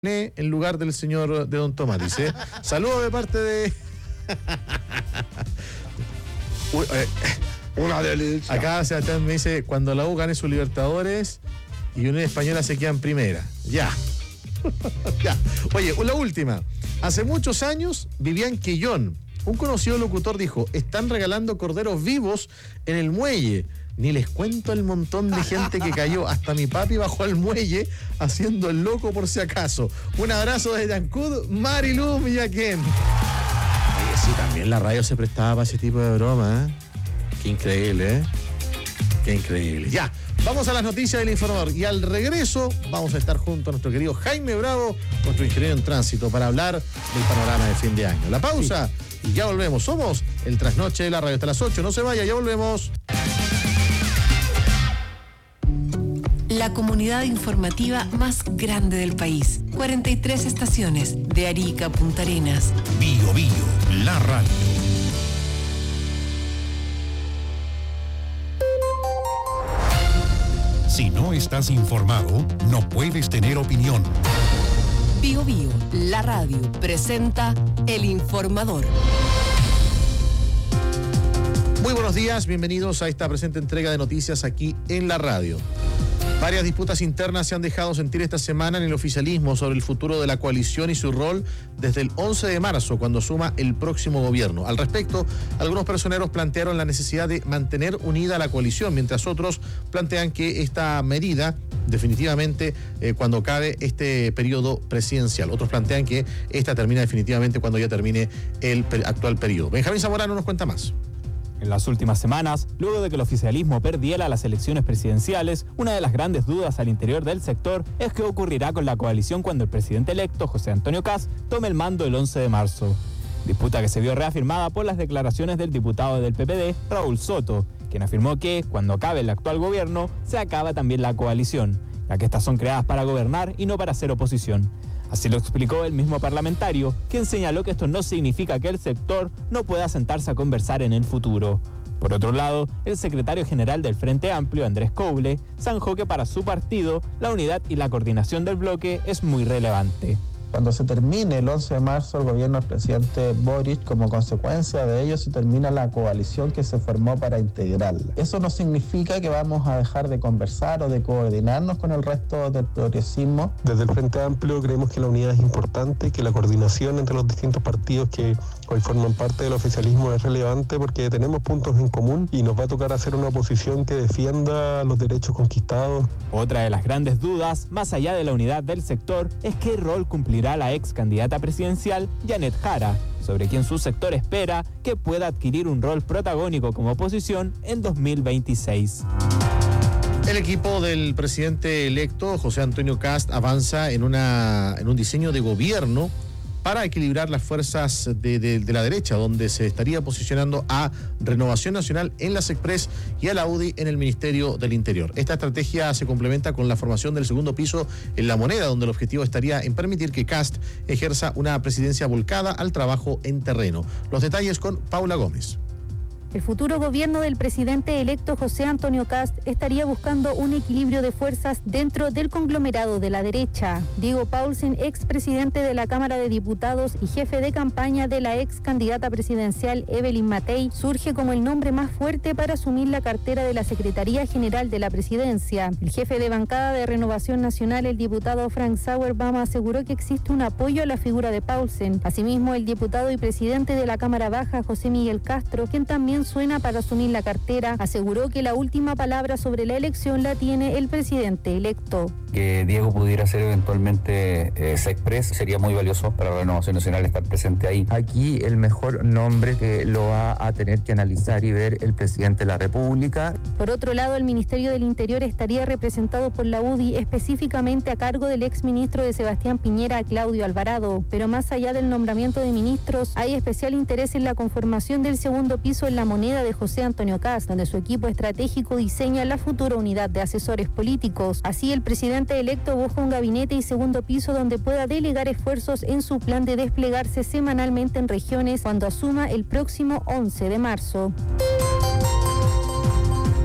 en lugar del señor de Don Tomás, dice. Saludos de parte de... Una delicia. Acá Sebastián me dice, cuando la U gane sus Libertadores y Unión Española se queda en primera. Ya. Ya. Oye, la última. Hace muchos años vivía en Quillón. Un conocido locutor dijo, están regalando corderos vivos en el muelle. Ni les cuento el montón de gente que cayó. Hasta mi papi bajó al muelle haciendo el loco por si acaso. Un abrazo desde Ancud, Marilu Millaquén. Oye, sí, también la radio se prestaba para ese tipo de broma, ¿eh? Qué increíble, ¿eh? Qué increíble. Ya, vamos a las noticias del informador. Y al regreso vamos a estar junto a nuestro querido Jaime Bravo, nuestro ingeniero en tránsito, para hablar del panorama de fin de año. La pausa y ya volvemos. Somos el Trasnoche de la radio hasta las 8. No se vaya, ya volvemos. La comunidad informativa más grande del país. 43 estaciones, de Arica a Punta Arenas. Bio Bio, la radio. Si no estás informado, no puedes tener opinión. Bio Bio, la radio, presenta El Informador. Muy buenos días, bienvenidos a esta presente entrega de noticias aquí en la radio. Varias disputas internas se han dejado sentir esta semana en el oficialismo sobre el futuro de la coalición y su rol desde el 11 de marzo, cuando suma el próximo gobierno. Al respecto, algunos personeros plantearon la necesidad de mantener unida la coalición, mientras otros plantean que esta medida, definitivamente, cuando cabe este periodo presidencial. Otros plantean que esta termina definitivamente cuando ya termine el actual periodo. Benjamín Zamorano nos cuenta más. En las últimas semanas, luego de que el oficialismo perdiera las elecciones presidenciales, una de las grandes dudas al interior del sector es qué ocurrirá con la coalición cuando el presidente electo, José Antonio Kast, tome el mando el 11 de marzo. Disputa que se vio reafirmada por las declaraciones del diputado del PPD, Raúl Soto, quien afirmó que, cuando acabe el actual gobierno, se acaba también la coalición, ya que estas son creadas para gobernar y no para hacer oposición. Así lo explicó el mismo parlamentario, quien señaló que esto no significa que el sector no pueda sentarse a conversar en el futuro. Por otro lado, el secretario general del Frente Amplio, Andrés Couble, zanjó que para su partido la unidad y la coordinación del bloque es muy relevante. Cuando se termine el 11 de marzo el gobierno del presidente Boric, como consecuencia de ello se termina la coalición que se formó para integrarla. Eso no significa que vamos a dejar de conversar o de coordinarnos con el resto del progresismo. Desde el Frente Amplio creemos que la unidad es importante, que la coordinación entre los distintos partidos que hoy forman parte del oficialismo es relevante porque tenemos puntos en común y nos va a tocar hacer una oposición que defienda los derechos conquistados. Otra de las grandes dudas, más allá de la unidad del sector, es qué rol cumplirá la ex candidata presidencial Janet Jara, sobre quien su sector espera que pueda adquirir un rol protagónico como oposición en 2026. El equipo del presidente electo, José Antonio Kast, avanza en un diseño de gobierno para equilibrar las fuerzas de la derecha, donde se estaría posicionando a Renovación Nacional en las Express y a la UDI en el Ministerio del Interior. Esta estrategia se complementa con la formación del segundo piso en La Moneda, donde el objetivo estaría en permitir que Kast ejerza una presidencia volcada al trabajo en terreno. Los detalles con Paula Gómez. El futuro gobierno del presidente electo José Antonio Kast estaría buscando un equilibrio de fuerzas dentro del conglomerado de la derecha. Diego Paulsen, expresidente de la Cámara de Diputados y jefe de campaña de la ex candidata presidencial Evelyn Matei, surge como el nombre más fuerte para asumir la cartera de la Secretaría General de la Presidencia. El jefe de bancada de Renovación Nacional, el diputado Frank Sauerbama, aseguró que existe un apoyo a la figura de Paulsen. Asimismo, el diputado y presidente de la Cámara Baja, José Miguel Castro, quien también suena para asumir la cartera, aseguró que la última palabra sobre la elección la tiene el presidente electo. Que Diego pudiera ser eventualmente Sexpress sería muy valioso para la Renovación Nacional estar presente ahí. Aquí el mejor nombre que lo va a tener que analizar y ver el presidente de la República. Por otro lado, el Ministerio del Interior estaría representado por la UDI, específicamente a cargo del exministro de Sebastián Piñera, Claudio Alvarado. Pero más allá del nombramiento de ministros, hay especial interés en la conformación del segundo piso en La Moneda de José Antonio Kast, donde su equipo estratégico diseña la futura unidad de asesores políticos. Así, el presidente electo busca un gabinete y segundo piso donde pueda delegar esfuerzos en su plan de desplegarse semanalmente en regiones cuando asuma el próximo 11 de marzo.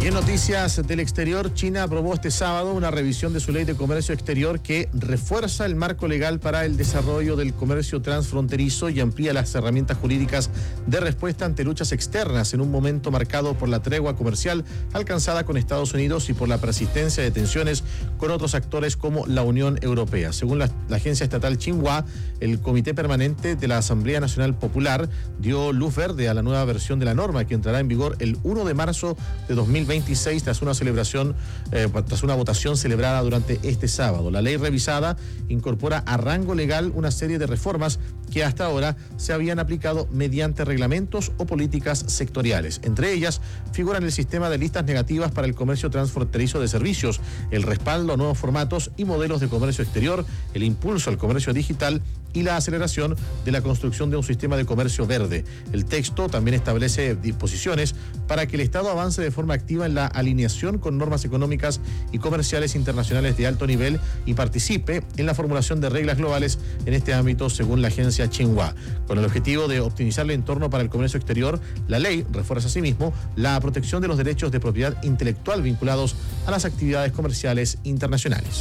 Y en noticias del exterior, China aprobó este sábado una revisión de su ley de comercio exterior que refuerza el marco legal para el desarrollo del comercio transfronterizo y amplía las herramientas jurídicas de respuesta ante luchas externas en un momento marcado por la tregua comercial alcanzada con Estados Unidos y por la persistencia de tensiones con otros actores como la Unión Europea. Según la agencia estatal Xinhua, el Comité Permanente de la Asamblea Nacional Popular dio luz verde a la nueva versión de la norma que entrará en vigor el 1 de marzo de 2026 tras una votación celebrada durante este sábado. La ley revisada incorpora a rango legal una serie de reformas que hasta ahora se habían aplicado mediante reglamentos o políticas sectoriales. Entre ellas figuran el sistema de listas negativas para el comercio transfronterizo de servicios, el respaldo a nuevos formatos y modelos de comercio exterior, el impulso al comercio digital y la aceleración de la construcción de un sistema de comercio verde. El texto también establece disposiciones para que el Estado avance de forma activa en la alineación con normas económicas y comerciales internacionales de alto nivel y participe en la formulación de reglas globales en este ámbito, según la agencia Xinhua. Con el objetivo de optimizar el entorno para el comercio exterior, la ley refuerza asimismo la protección de los derechos de propiedad intelectual vinculados a las actividades comerciales internacionales.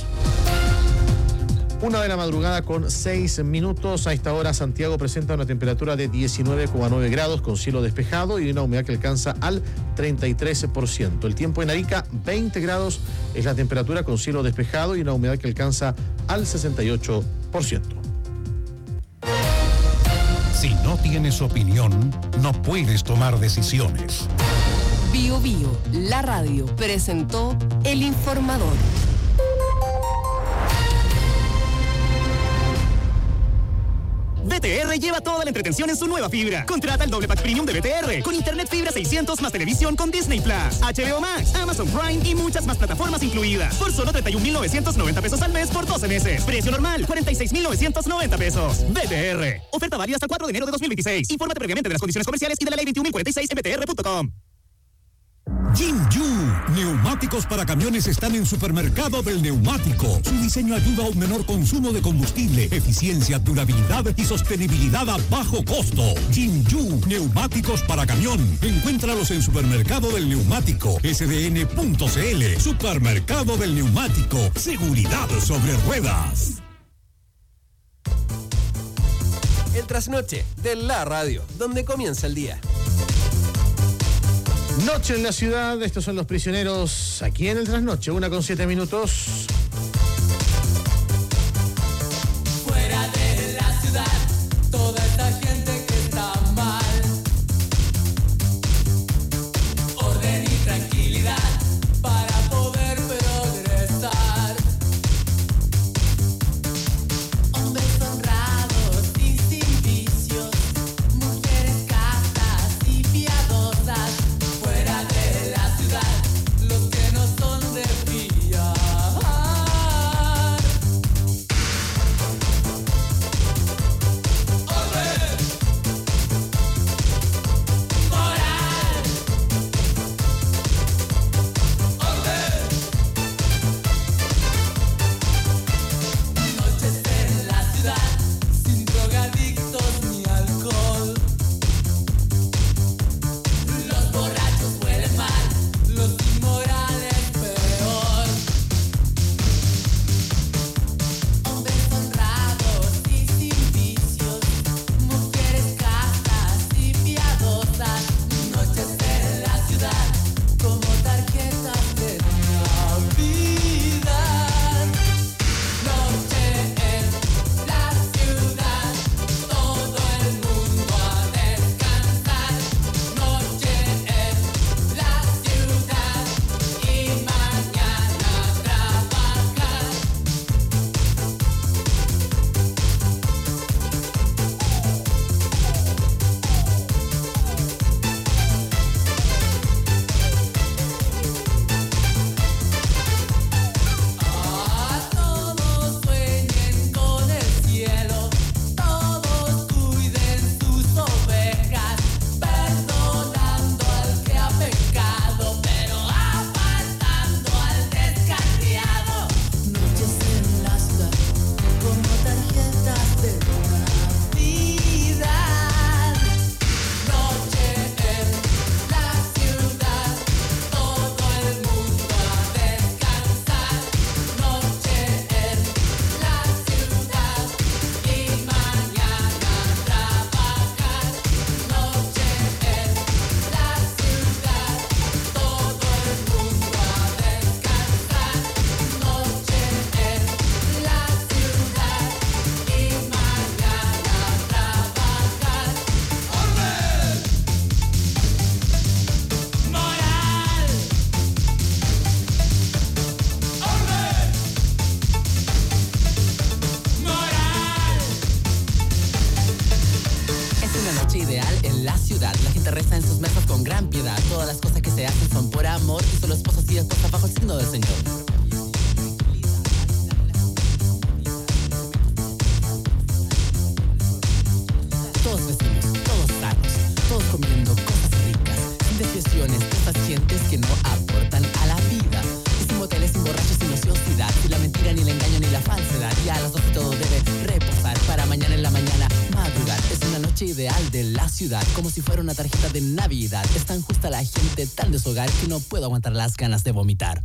1 de la madrugada con 6 minutos. A esta hora Santiago presenta una temperatura de 19,9 grados con cielo despejado y una humedad que alcanza al 33%. El tiempo en Arica, 20 grados es la temperatura con cielo despejado y una humedad que alcanza al 68%. Si no tienes opinión, no puedes tomar decisiones. Bio Bio, la radio, presentó El Informador. BTR lleva toda la entretención en su nueva fibra. Contrata el doble pack premium de BTR con internet fibra 600 más televisión con Disney Plus, HBO Max, Amazon Prime y muchas más plataformas incluidas por solo 31,990 pesos al mes por 12 meses. Precio normal 46,990 pesos. BTR. Oferta válida hasta el 4 de enero de 2026. Infórmate previamente de las condiciones comerciales y de la ley 21.046 en btr.com. Jinju, neumáticos para camiones están en Supermercado del Neumático. Su diseño ayuda a un menor consumo de combustible, eficiencia, durabilidad y sostenibilidad a bajo costo. Jinju, neumáticos para camión. Encuéntralos en Supermercado del Neumático, sdn.cl. Supermercado del Neumático, seguridad sobre ruedas. El trasnoche de la radio, donde comienza el día. Noche en la ciudad, estos son Los Prisioneros aquí en el Trasnoche, 1:07 minutos. Fuera de la ciudad, toda esta gente que está mal. Orden y tranquilidad para poder progresar. Hombres honrados y sin vicios, mujeres castas y piadosas. Fuera de la ciudad, los que no son de fiar. gente reza en sus mesas con gran piedad. Todas las cosas que se hacen son por amor y solo esposas y esposas bajo el signo del Señor. Todos vecinos, todos sanos, todos comiendo cosas ricas, sin desviaciones de pacientes que no aportan a la vida. Y sin moteles, sin borrachos, sin ociosidad, sin la mentira, ni el engaño, ni la falsedad. Y a las 12 todo debe reposar para mañana en la mañana madrugar. Es una noche ideal de la ciudad, como si fuera una tarjeta de Navidad. Es tan justa la gente, tan de su hogar, que no puedo aguantar las ganas de vomitar.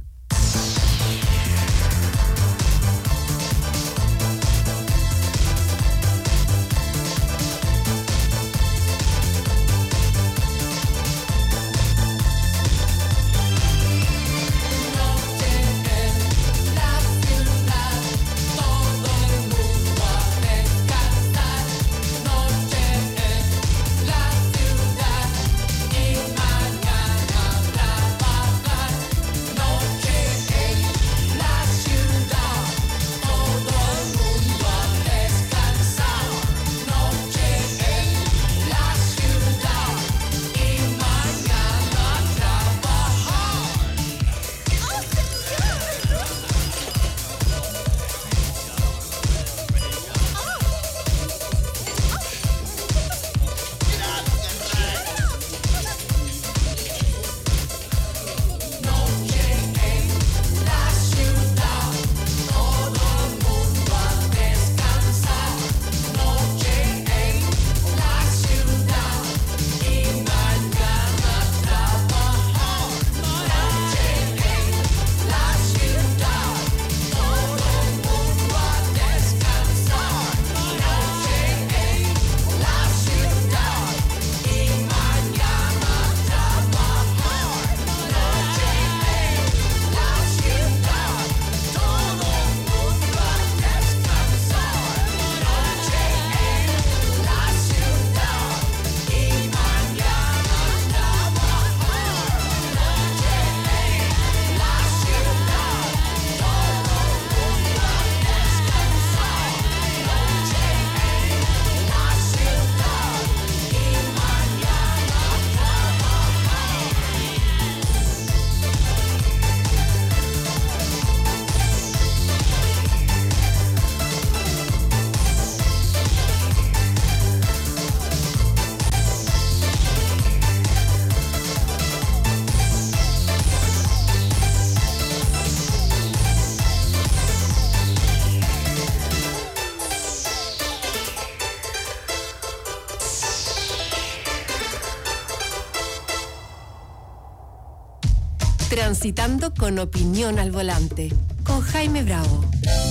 Transitando con opinión al volante, con Jaime Bravo.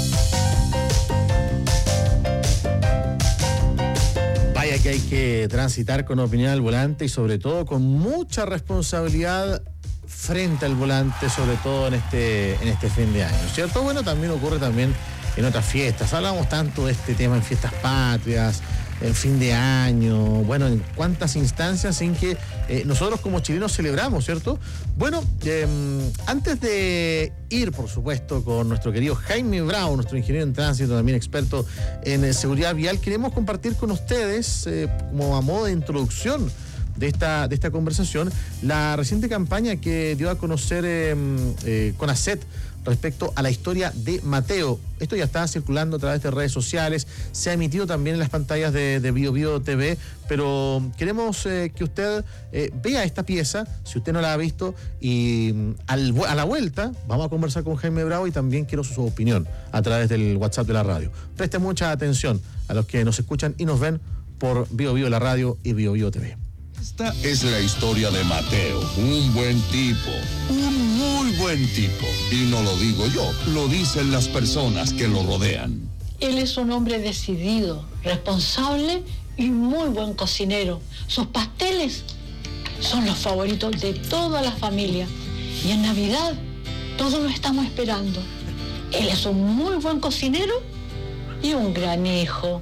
Vaya que hay que transitar con opinión al volante y sobre todo con mucha responsabilidad frente al volante, sobre todo en este fin de año, ¿cierto? Bueno, también ocurre también en otras fiestas. Hablamos tanto de este tema en fiestas patrias, en fin de año, bueno, en cuántas instancias en que nosotros como chilenos celebramos, ¿cierto? Bueno, antes de ir, por supuesto, con nuestro querido Jaime Bravo, nuestro ingeniero en tránsito, también experto en seguridad vial, queremos compartir con ustedes, como a modo de introducción de esta conversación, la reciente campaña que dio a conocer CONACET respecto a la historia de Mateo. Esto ya está circulando a través de redes sociales, se ha emitido también en las pantallas de BioBio TV, pero queremos que usted vea esta pieza, si usted no la ha visto, y a la vuelta vamos a conversar con Jaime Bravo y también quiero su opinión a través del WhatsApp de la radio. Preste mucha atención a los que nos escuchan y nos ven por BioBio la radio y BioBio TV. Esta es la historia de Mateo, un buen tipo, un muy buen tipo. Y no lo digo yo, lo dicen las personas que lo rodean. Él es un hombre decidido, responsable y muy buen cocinero. Sus pasteles son los favoritos de toda la familia. Y en Navidad todos lo estamos esperando. Él es un muy buen cocinero y un gran hijo.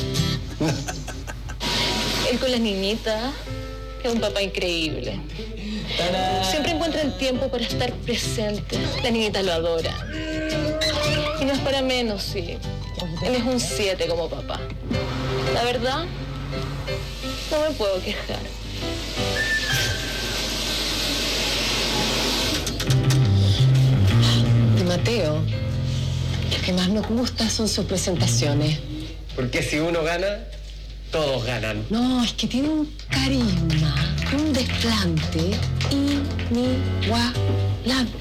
Él con las niñitas es un papá increíble. Siempre encuentra el tiempo para estar presente. La niñita lo adora. Y no es para menos, sí. Él es un 7 como papá. La verdad, no me puedo quejar. Mateo, lo que más nos gusta son sus presentaciones. Porque si uno gana, todos ganan. No, es que tiene un carisma, un desplante inigualable.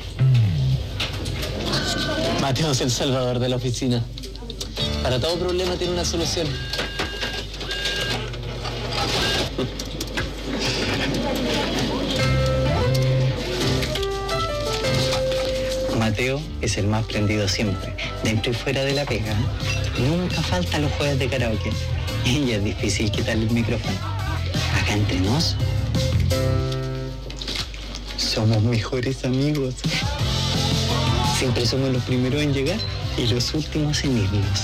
Mateo es el salvador de la oficina. Para todo problema tiene una solución. Mateo es el más prendido siempre, dentro y fuera de la pega. Nunca falta los jueves de karaoke. Y es difícil quitarle el micrófono. Acá entre nos, somos mejores amigos. Siempre somos los primeros en llegar y los últimos en irnos.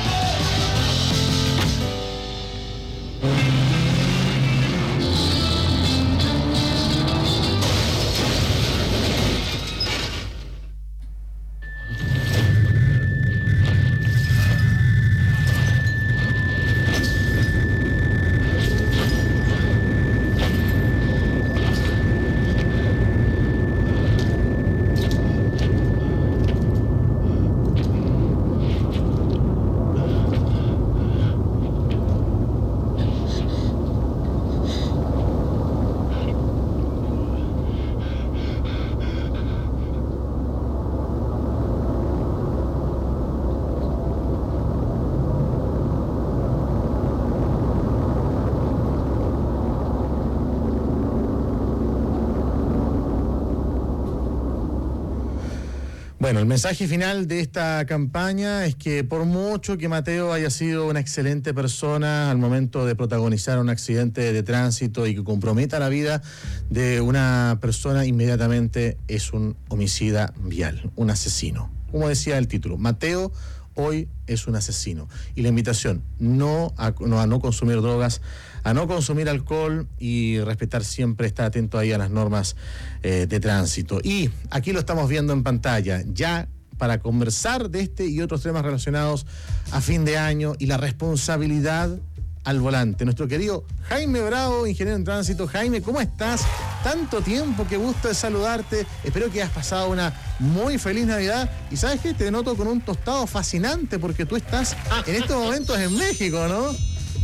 Bueno, el mensaje final de esta campaña es que por mucho que Mateo haya sido una excelente persona al momento de protagonizar un accidente de tránsito y que comprometa la vida de una persona, inmediatamente es un homicida vial, un asesino. Como decía el título, Mateo hoy es un asesino. Y la invitación, no a no consumir drogas, a no consumir alcohol y respetar siempre, estar atento ahí a las normas de tránsito. Y aquí lo estamos viendo en pantalla, ya para conversar de este y otros temas relacionados a fin de año y la responsabilidad al volante. Nuestro querido Jaime Bravo, ingeniero en tránsito. Jaime, ¿cómo estás? Tanto tiempo, qué gusto de saludarte. Espero que hayas pasado una muy feliz Navidad. Y ¿sabes qué? Te noto con un tostado fascinante porque tú estás en estos momentos en México, ¿no?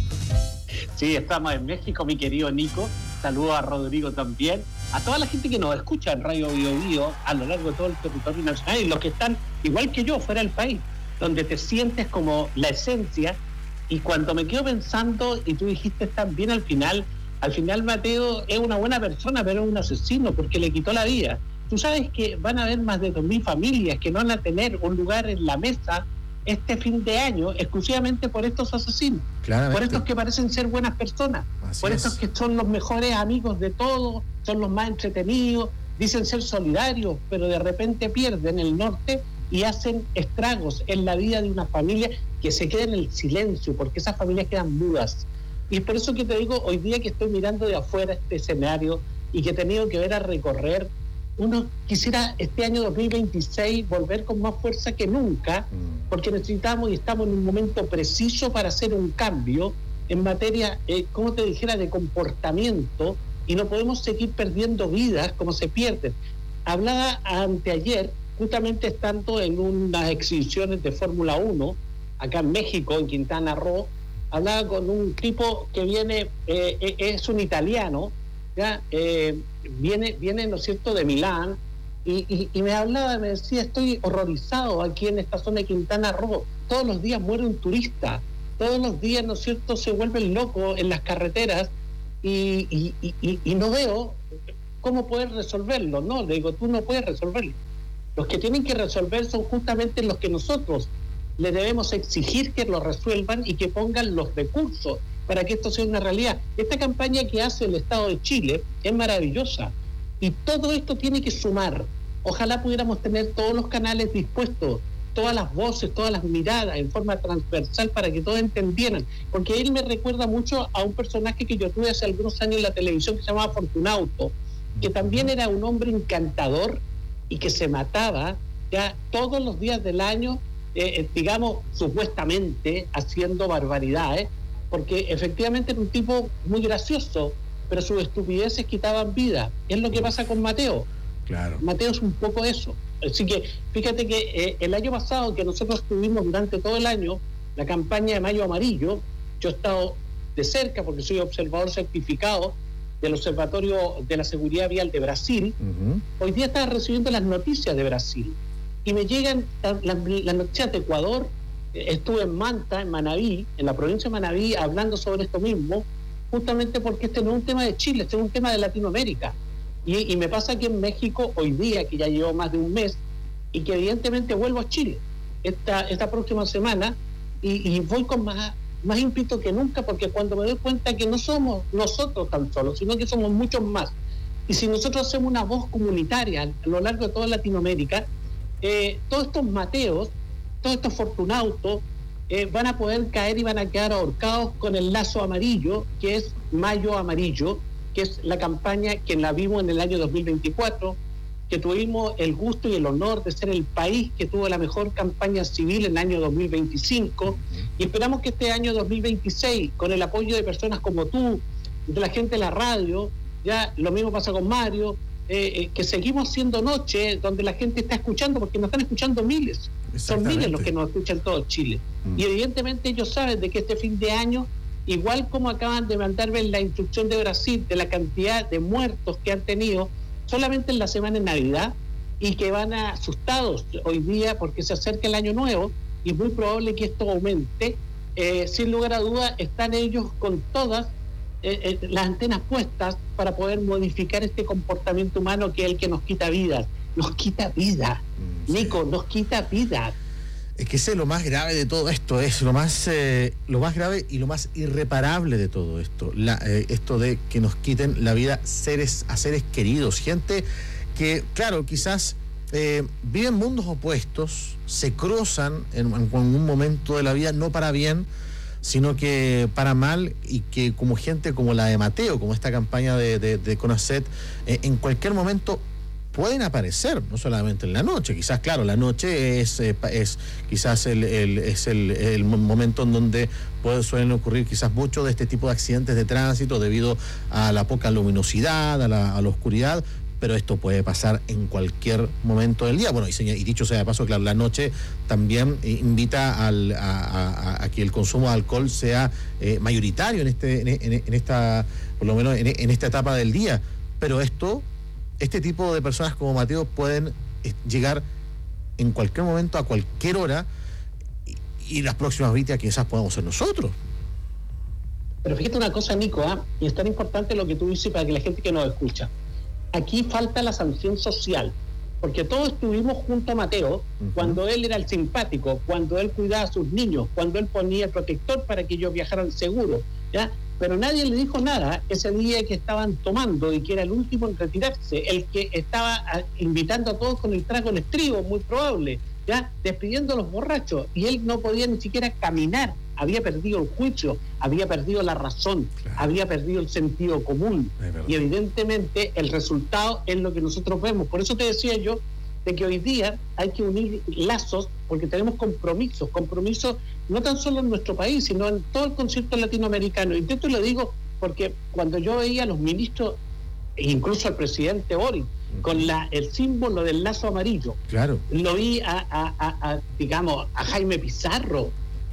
Sí, estamos en México, mi querido Nico. Saludos a Rodrigo también. A toda la gente que nos escucha en Radio Bio Bio a lo largo de todo el territorio nacional y los que están igual que yo fuera del país, donde te sientes como la esencia. Y cuando me quedo pensando, y tú dijiste también al final Mateo es una buena persona, pero es un asesino porque le quitó la vida. Tú sabes que van a haber más de 2.000 familias que no van a tener un lugar en la mesa este fin de año exclusivamente por estos asesinos. Claramente. Por estos que parecen ser buenas personas. Así por estos que son los mejores amigos de todos, son los más entretenidos, dicen ser solidarios, pero de repente pierden el norte y hacen estragos en la vida de una familia que se queda en el silencio, porque esas familias quedan mudas. Y es por eso que te digo, hoy día que estoy mirando de afuera este escenario y que he tenido que ver a recorrer, uno quisiera este año 2026 volver con más fuerza que nunca, porque necesitamos y estamos en un momento preciso para hacer un cambio en materia, como te dijera, de comportamiento, y no podemos seguir perdiendo vidas como se pierden. Hablaba anteayer, justamente estando en unas exhibiciones de Fórmula 1, acá en México, en Quintana Roo, hablaba con un tipo que viene, es un italiano, ¿ya? Viene, ¿no es cierto?, de Milán, y me hablaba, me decía, estoy horrorizado aquí en esta zona de Quintana Roo, todos los días muere un turista, todos los días, ¿no es cierto?, se vuelven locos en las carreteras, y no veo cómo poder resolverlo, ¿no? Le digo, tú no puedes resolverlo. Los que tienen que resolver son justamente los que nosotros le debemos exigir que lo resuelvan y que pongan los recursos para que esto sea una realidad. Esta campaña que hace el Estado de Chile es maravillosa y todo esto tiene que sumar. Ojalá pudiéramos tener todos los canales dispuestos, todas las voces, todas las miradas en forma transversal para que todos entendieran, porque él me recuerda mucho a un personaje que yo tuve hace algunos años en la televisión que se llamaba Fortunauto, que también era un hombre encantador y que se mataba ya todos los días del año, digamos, supuestamente haciendo barbaridades, porque efectivamente era un tipo muy gracioso, pero sus estupideces quitaban vida. Es lo que pasa con Mateo. Claro. Mateo es un poco eso. Así que fíjate que el año pasado, que nosotros tuvimos durante todo el año la campaña de Mayo Amarillo, yo he estado de cerca porque soy observador certificado del Observatorio de la Seguridad Vial de Brasil. Hoy día estaba recibiendo las noticias de Brasil y me llegan las noticias de Ecuador. Estuve en Manta, en Manabí, en la provincia de Manabí, hablando sobre esto mismo, justamente porque este no es un tema de Chile, este es un tema de Latinoamérica. Y me pasa aquí en México hoy día, que ya llevo más de un mes, y que evidentemente vuelvo a Chile esta próxima semana, y voy con más ímpetu que nunca, porque cuando me doy cuenta que no somos nosotros tan solos, sino que somos muchos más. Y si nosotros hacemos una voz comunitaria a lo largo de toda Latinoamérica, todos estos Mateos, todos estos Fortunautos, van a poder caer y van a quedar ahorcados con el lazo amarillo, que es Mayo Amarillo, que es la campaña que la vimos en el año 2024, que tuvimos el gusto y el honor de ser el país que tuvo la mejor campaña civil en el año 2025, y esperamos que este año 2026, con el apoyo de personas como tú, de la gente de la radio, ya lo mismo pasa con Mario, que seguimos haciendo noche donde la gente está escuchando, porque nos están escuchando miles, son miles los que nos escuchan todo Chile, y evidentemente ellos saben de que este fin de año, igual como acaban de mandarme la instrucción de Brasil de la cantidad de muertos que han tenido solamente en la semana de Navidad, y que van asustados hoy día porque se acerca el año nuevo y es muy probable que esto aumente, sin lugar a dudas están ellos con todas las antenas puestas para poder modificar este comportamiento humano que es el que nos quita vida. Nos quita vida, Nico, nos quita vida. Es que ese es lo más grave de todo esto, es lo más grave y lo más irreparable de todo esto, esto de que nos quiten la vida a seres queridos, gente que, claro, quizás viven mundos opuestos, se cruzan en un momento de la vida, no para bien, sino que para mal, y que como gente como la de Mateo, como esta campaña de CONACET, en cualquier momento pueden aparecer, no solamente en la noche, quizás, claro, la noche es quizás el momento en donde suelen ocurrir quizás muchos de este tipo de accidentes de tránsito debido a la poca luminosidad, a la oscuridad, pero esto puede pasar en cualquier momento del día. Bueno, y dicho sea de paso, claro, la noche también invita a que el consumo de alcohol sea mayoritario en esta, por lo menos en esta etapa del día, pero este tipo de personas como Mateo pueden llegar en cualquier momento, a cualquier hora, y las próximas víctimas quizás podamos ser nosotros. Pero fíjate una cosa, Nico, y es tan importante lo que tú dices para que la gente que nos escucha. Aquí falta la sanción social, porque todos estuvimos junto a Mateo cuando él era el simpático, cuando él cuidaba a sus niños, cuando él ponía el protector para que ellos viajaran seguro, ¿ya? Pero nadie le dijo nada ese día que estaban tomando y que era el último en retirarse, el que estaba invitando a todos con el trago en estribo, muy probable, ya despidiendo a los borrachos, y él no podía ni siquiera caminar, había perdido el juicio, había perdido la razón, había perdido el sentido común, y evidentemente el resultado es lo que nosotros vemos. Por eso te decía yo de que hoy día hay que unir lazos, porque tenemos compromisos no tan solo en nuestro país, sino en todo el concierto latinoamericano. Y esto lo digo porque cuando yo veía a los ministros, e incluso al presidente Boric, con el símbolo del lazo amarillo, claro, lo vi a Jaime Pizarro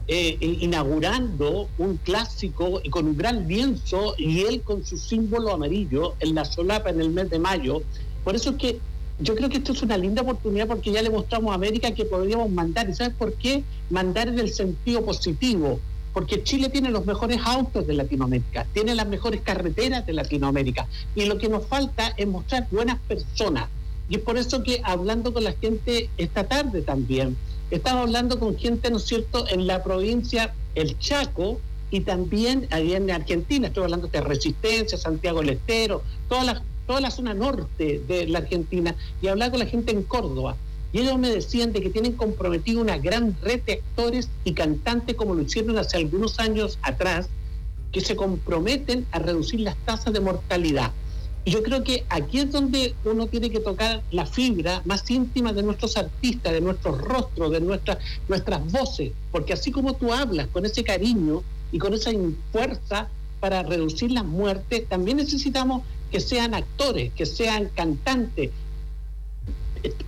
inaugurando un clásico y con un gran lienzo, y él con su símbolo amarillo en la solapa en el mes de mayo. Por eso es que yo creo que esto es una linda oportunidad, porque ya le mostramos a América que podríamos mandar. ¿Y sabes por qué? Mandar en el sentido positivo, porque Chile tiene los mejores autos de Latinoamérica, tiene las mejores carreteras de Latinoamérica, y lo que nos falta es mostrar buenas personas. Y es por eso que, hablando con la gente esta tarde también, estaba hablando con gente, ¿no es cierto?, en la provincia El Chaco, y también allá en Argentina, estoy hablando de Resistencia, Santiago del Estero, toda la zona norte de la Argentina, y hablaba con la gente en Córdoba, y ellos me decían de que tienen comprometido una gran red de actores y cantantes, como lo hicieron hace algunos años atrás, que se comprometen a reducir las tasas de mortalidad. Y yo creo que aquí es donde uno tiene que tocar la fibra más íntima de nuestros artistas, de nuestros rostros, de nuestras voces, porque así como tú hablas con ese cariño y con esa fuerza para reducir las muertes, también necesitamos que sean actores, que sean cantantes,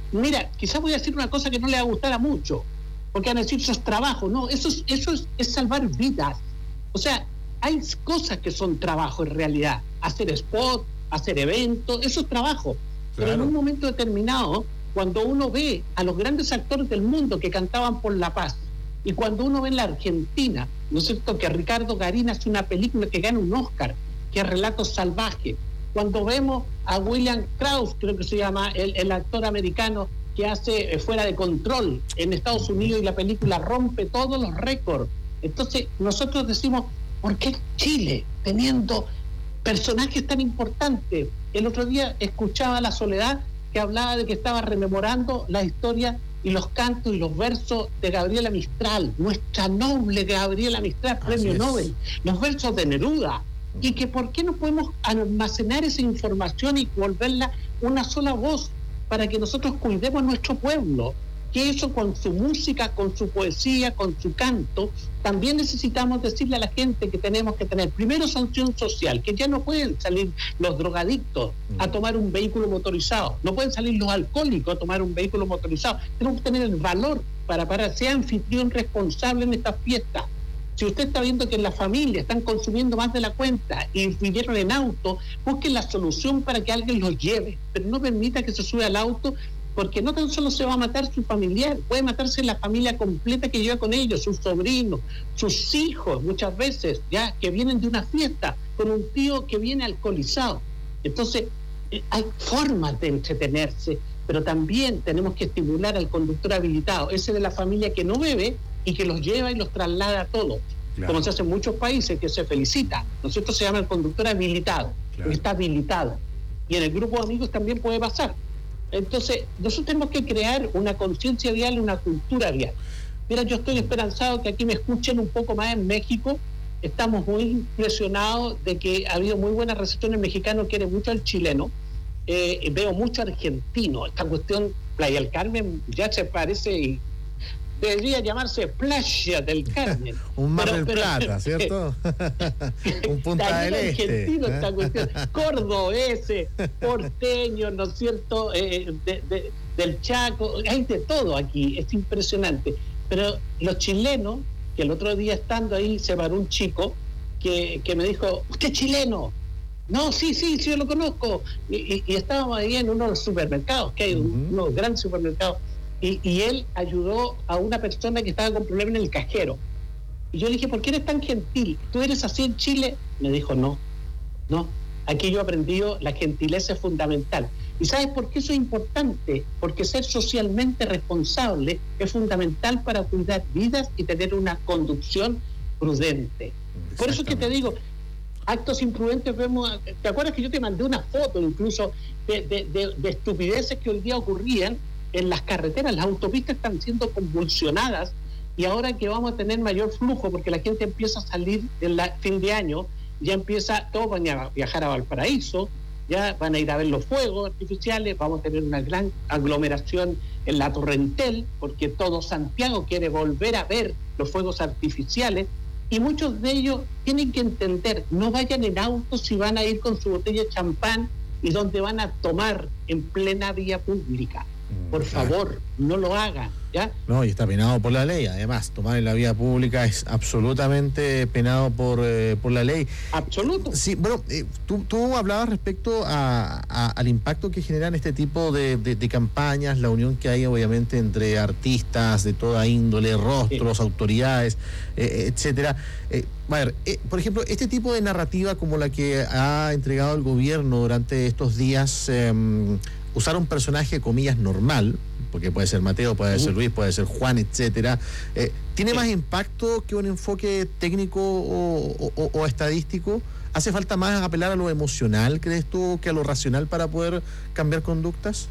Mira, quizás voy a decir una cosa que no le va a gustar a mucho, porque van a decir, eso es trabajo. No, eso es salvar vidas. O sea, hay cosas que son trabajo en realidad. Hacer spot, hacer eventos, eso es trabajo. Pero en un momento determinado, cuando uno ve a los grandes actores del mundo que cantaban por la paz, y cuando uno ve en la Argentina, ¿no es cierto?, que Ricardo Garín hace una película que gana un Oscar, que es Relatos Salvajes. Cuando vemos a William Krause, creo que se llama, el actor americano que hace Fuera de Control en Estados Unidos, y la película rompe todos los récords. Entonces nosotros decimos, ¿por qué Chile, teniendo personajes tan importantes? El otro día escuchaba a La Soledad, que hablaba de que estaba rememorando la historia y los cantos y los versos de Gabriela Mistral, nuestra noble Gabriela Mistral, premio Nobel, los versos de Neruda, y que por qué no podemos almacenar esa información y volverla una sola voz para que nosotros cuidemos nuestro pueblo, que eso con su música, con su poesía, con su canto, también necesitamos decirle a la gente que tenemos que tener primero sanción social, que ya no pueden salir los drogadictos a tomar un vehículo motorizado, no pueden salir los alcohólicos a tomar un vehículo motorizado. Tenemos que tener el valor para ser anfitrión responsable en estas fiestas. Si usted está viendo que en la familia están consumiendo más de la cuenta y vinieron en auto, busquen la solución para que alguien los lleve, pero no permita que se suba al auto, porque no tan solo se va a matar su familiar, puede matarse la familia completa que lleva con ellos, sus sobrinos, sus hijos, muchas veces, ya que vienen de una fiesta con un tío que viene alcoholizado. Entonces, hay formas de entretenerse, pero también tenemos que estimular al conductor habilitado, ese de la familia que no bebe y que los lleva y los traslada a todos, como se hace en muchos países, que se felicita. Nosotros se llama el conductor habilitado, porque está habilitado. Y en el grupo de amigos también puede pasar. Entonces, nosotros tenemos que crear una conciencia vial y una cultura vial. Mira, yo estoy esperanzado que aquí me escuchen un poco más en México. Estamos muy impresionados de que ha habido muy buena recepción. El mexicano quiere mucho al chileno. Veo mucho argentino. Esta cuestión, Playa del Carmen, ya se parece y debería llamarse Playa del Carmen. Un Mar del Plata, ¿cierto? Un Punta del Este. Argentino, esta cuestión. Cordobés, porteño, ¿no es cierto? Del Chaco, hay de todo aquí, es impresionante. Pero los chilenos, que el otro día estando ahí se paró un chico que me dijo, ¿usted es chileno? No, sí, yo lo conozco. Y estábamos ahí en uno de los supermercados, que hay unos grandes supermercados. Y él ayudó a una persona que estaba con problemas en el cajero. Y yo le dije, ¿por qué eres tan gentil? ¿Tú eres así en Chile? Me dijo, no. Aquí yo he aprendido, la gentileza es fundamental. ¿Y sabes por qué eso es importante? Porque ser socialmente responsable es fundamental para cuidar vidas y tener una conducción prudente. Por eso es que te digo, actos imprudentes vemos. ¿Te acuerdas que yo te mandé una foto incluso de estupideces que hoy día ocurrían en las carreteras? Las autopistas están siendo convulsionadas, y ahora que vamos a tener mayor flujo porque la gente empieza a salir en fin de año, ya empieza, todos van a viajar a Valparaíso, ya van a ir a ver los fuegos artificiales, vamos a tener una gran aglomeración en la Torrentel, porque todo Santiago quiere volver a ver los fuegos artificiales, y muchos de ellos tienen que entender, no vayan en auto si van a ir con su botella de champán y donde van a tomar en plena vía pública. Por favor, no lo hagan, ¿ya? No, y está penado por la ley. Además, tomar en la vía pública es absolutamente penado por la ley. Absoluto. Sí, bueno, tú hablabas respecto al impacto que generan este tipo de campañas, la unión que hay obviamente entre artistas de toda índole, rostros, autoridades, etcétera. Por ejemplo, este tipo de narrativa como la que ha entregado el gobierno durante estos días, usar un personaje, comillas, normal, porque puede ser Mateo, puede ser Luis, puede ser Juan, etcétera, ¿tiene más impacto que un enfoque técnico o estadístico? ¿Hace falta más apelar a lo emocional, crees tú, que a lo racional para poder cambiar conductas?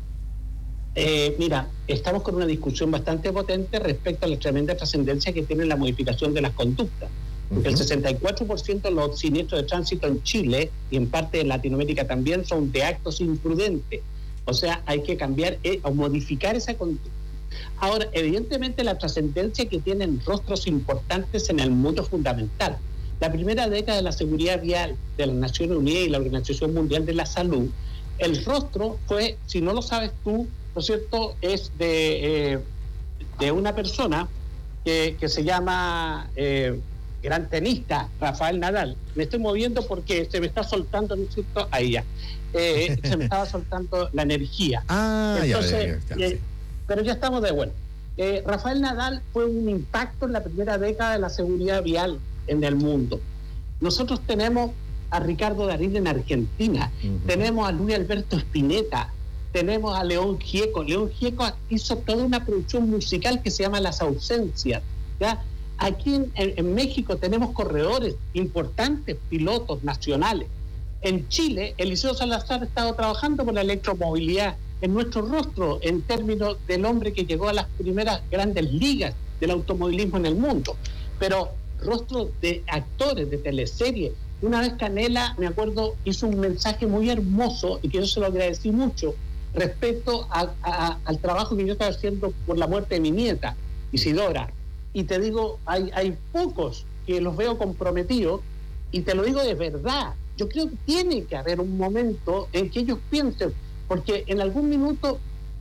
Mira, estamos con una discusión bastante potente respecto a la tremenda trascendencia que tiene la modificación de las conductas. Porque el 64% de los siniestros de tránsito en Chile y en parte de Latinoamérica también son de actos imprudentes. O sea, hay que cambiar o modificar esa conducta. Ahora, evidentemente la trascendencia que tienen rostros importantes en el mundo es fundamental. La primera década de la seguridad vial de las Naciones Unidas y la Organización Mundial de la Salud El rostro fue, si no lo sabes tú, ¿no es cierto?, es de una persona que se llama gran tenista, Rafael Nadal. Me estoy moviendo porque se me está soltando, ¿no es cierto?, ahí ya. Se me estaba soltando la energía. Entonces, ya. Pero ya estamos de vuelta. Rafael Nadal fue un impacto en la primera década de la seguridad vial en el mundo. Nosotros tenemos a Ricardo Darín en Argentina, tenemos a Luis Alberto Spinetta, tenemos a León Gieco. León Gieco hizo toda una producción musical que se llama Las Ausencias, ¿ya? Aquí en México tenemos corredores importantes, pilotos nacionales. En Chile, Eliseo Salazar ha estado trabajando por la electromovilidad en nuestro rostro en términos del hombre que llegó a las primeras grandes ligas del automovilismo en el mundo. Pero rostros de actores de teleseries. Una vez Canela, me acuerdo, hizo un mensaje muy hermoso y que yo se lo agradecí mucho respecto al trabajo que yo estaba haciendo por la muerte de mi nieta, Isidora. Y te digo, hay pocos que los veo comprometidos, y te lo digo de verdad. Yo creo que tiene que haber un momento en que ellos piensen, porque en algún minuto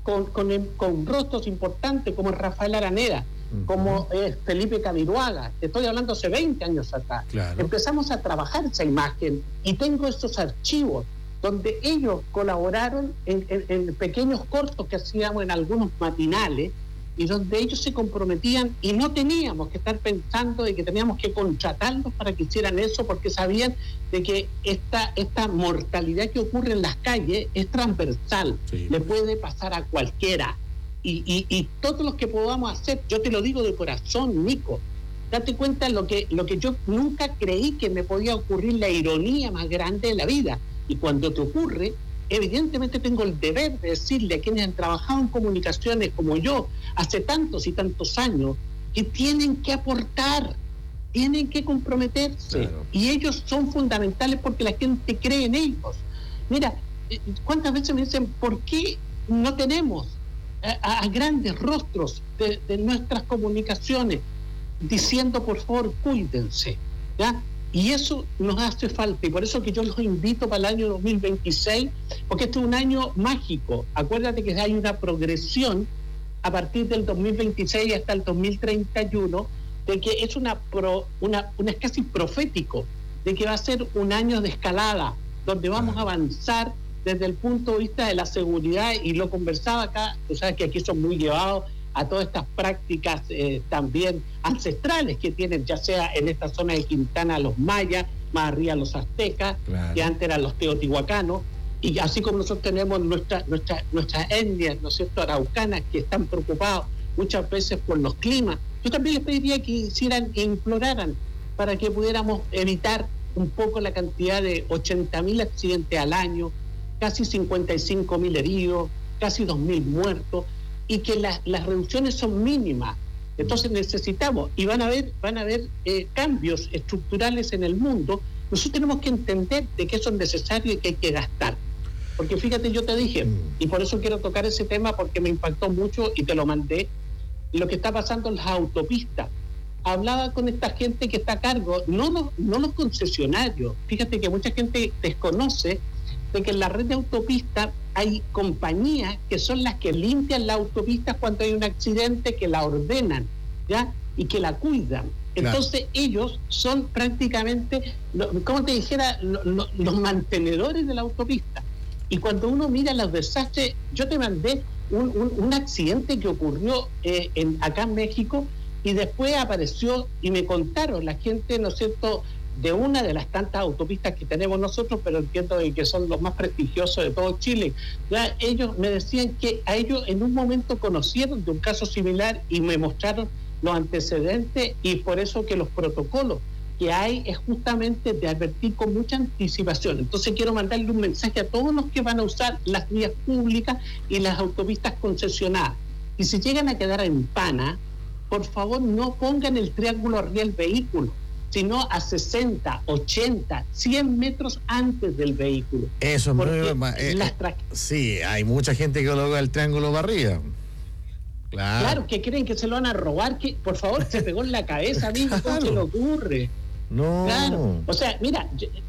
con rostros importantes como Rafael Araneda, como Felipe Camiroaga, te estoy hablando hace 20 años atrás, claro, empezamos a trabajar esa imagen, y tengo estos archivos donde ellos colaboraron en pequeños cortos que hacíamos en algunos matinales, y donde ellos se comprometían, y no teníamos que estar pensando de que teníamos que contratarlos para que hicieran eso, porque sabían de que esta mortalidad que ocurre en las calles es transversal, sí, le puede pasar a cualquiera, y todos los que podamos hacer, yo te lo digo de corazón, Nico, date cuenta lo que yo nunca creí que me podía ocurrir, la ironía más grande de la vida, y cuando te ocurre, evidentemente tengo el deber de decirle a quienes han trabajado en comunicaciones como yo hace tantos y tantos años, que tienen que aportar, tienen que comprometerse, claro, y ellos son fundamentales porque la gente cree en ellos. Mira, ¿cuántas veces me dicen por qué no tenemos a grandes rostros de nuestras comunicaciones diciendo por favor cuídense, ¿ya? Y eso nos hace falta, y por eso que yo los invito para el año 2026, porque este es un año mágico. Acuérdate que hay una progresión a partir del 2026 hasta el 2031, de que es es casi profético, de que va a ser un año de escalada, donde vamos a avanzar desde el punto de vista de la seguridad, y lo conversaba acá, tú sabes que aquí son muy llevados a todas estas prácticas también ancestrales que tienen, ya sea en esta zona de Quintana los mayas, más arriba los aztecas, claro, que antes eran los teotihuacanos, y así como nosotros tenemos nuestras etnias, ¿no es cierto?, araucanas, que están preocupados muchas veces por los climas. Yo también les pediría que hicieran e imploraran para que pudiéramos evitar un poco la cantidad de 80.000 accidentes al año, casi 55.000 heridos, casi 2.000 muertos, y que las reducciones son mínimas. Entonces necesitamos, y van a haber cambios estructurales en el mundo. Nosotros tenemos que entender de que eso es necesario y que hay que gastar. Porque fíjate, yo te dije, y por eso quiero tocar ese tema, porque me impactó mucho y te lo mandé, lo que está pasando en las autopistas. Hablaba con esta gente que está a cargo, no los concesionarios. Fíjate que mucha gente desconoce de que en la red de autopistas hay compañías que son las que limpian las autopistas cuando hay un accidente, que la ordenan, ¿ya? Y que la cuidan. Entonces, claro, ellos son prácticamente, como te dijera, los mantenedores de la autopista. Y cuando uno mira los desastres, yo te mandé un accidente que ocurrió acá en México, y después apareció y me contaron la gente, ¿no es cierto?, de una de las tantas autopistas que tenemos nosotros, pero entiendo que son los más prestigiosos de todo Chile. Ya ellos me decían que a ellos en un momento conocieron de un caso similar y me mostraron los antecedentes, y por eso que los protocolos que hay es justamente de advertir con mucha anticipación. Entonces quiero mandarle un mensaje a todos los que van a usar las vías públicas y las autopistas concesionadas. Y si llegan a quedar en pana, por favor no pongan el triángulo arriba del vehículo, sino a 60, 80, 100 metros antes del vehículo. Eso es muy... sí, hay mucha gente que coloca el triángulo para arriba. Claro, que creen que se lo van a robar, que por favor se pegó en la cabeza, amigo, ¿cómo se le ocurre? No. Claro. O sea, mira,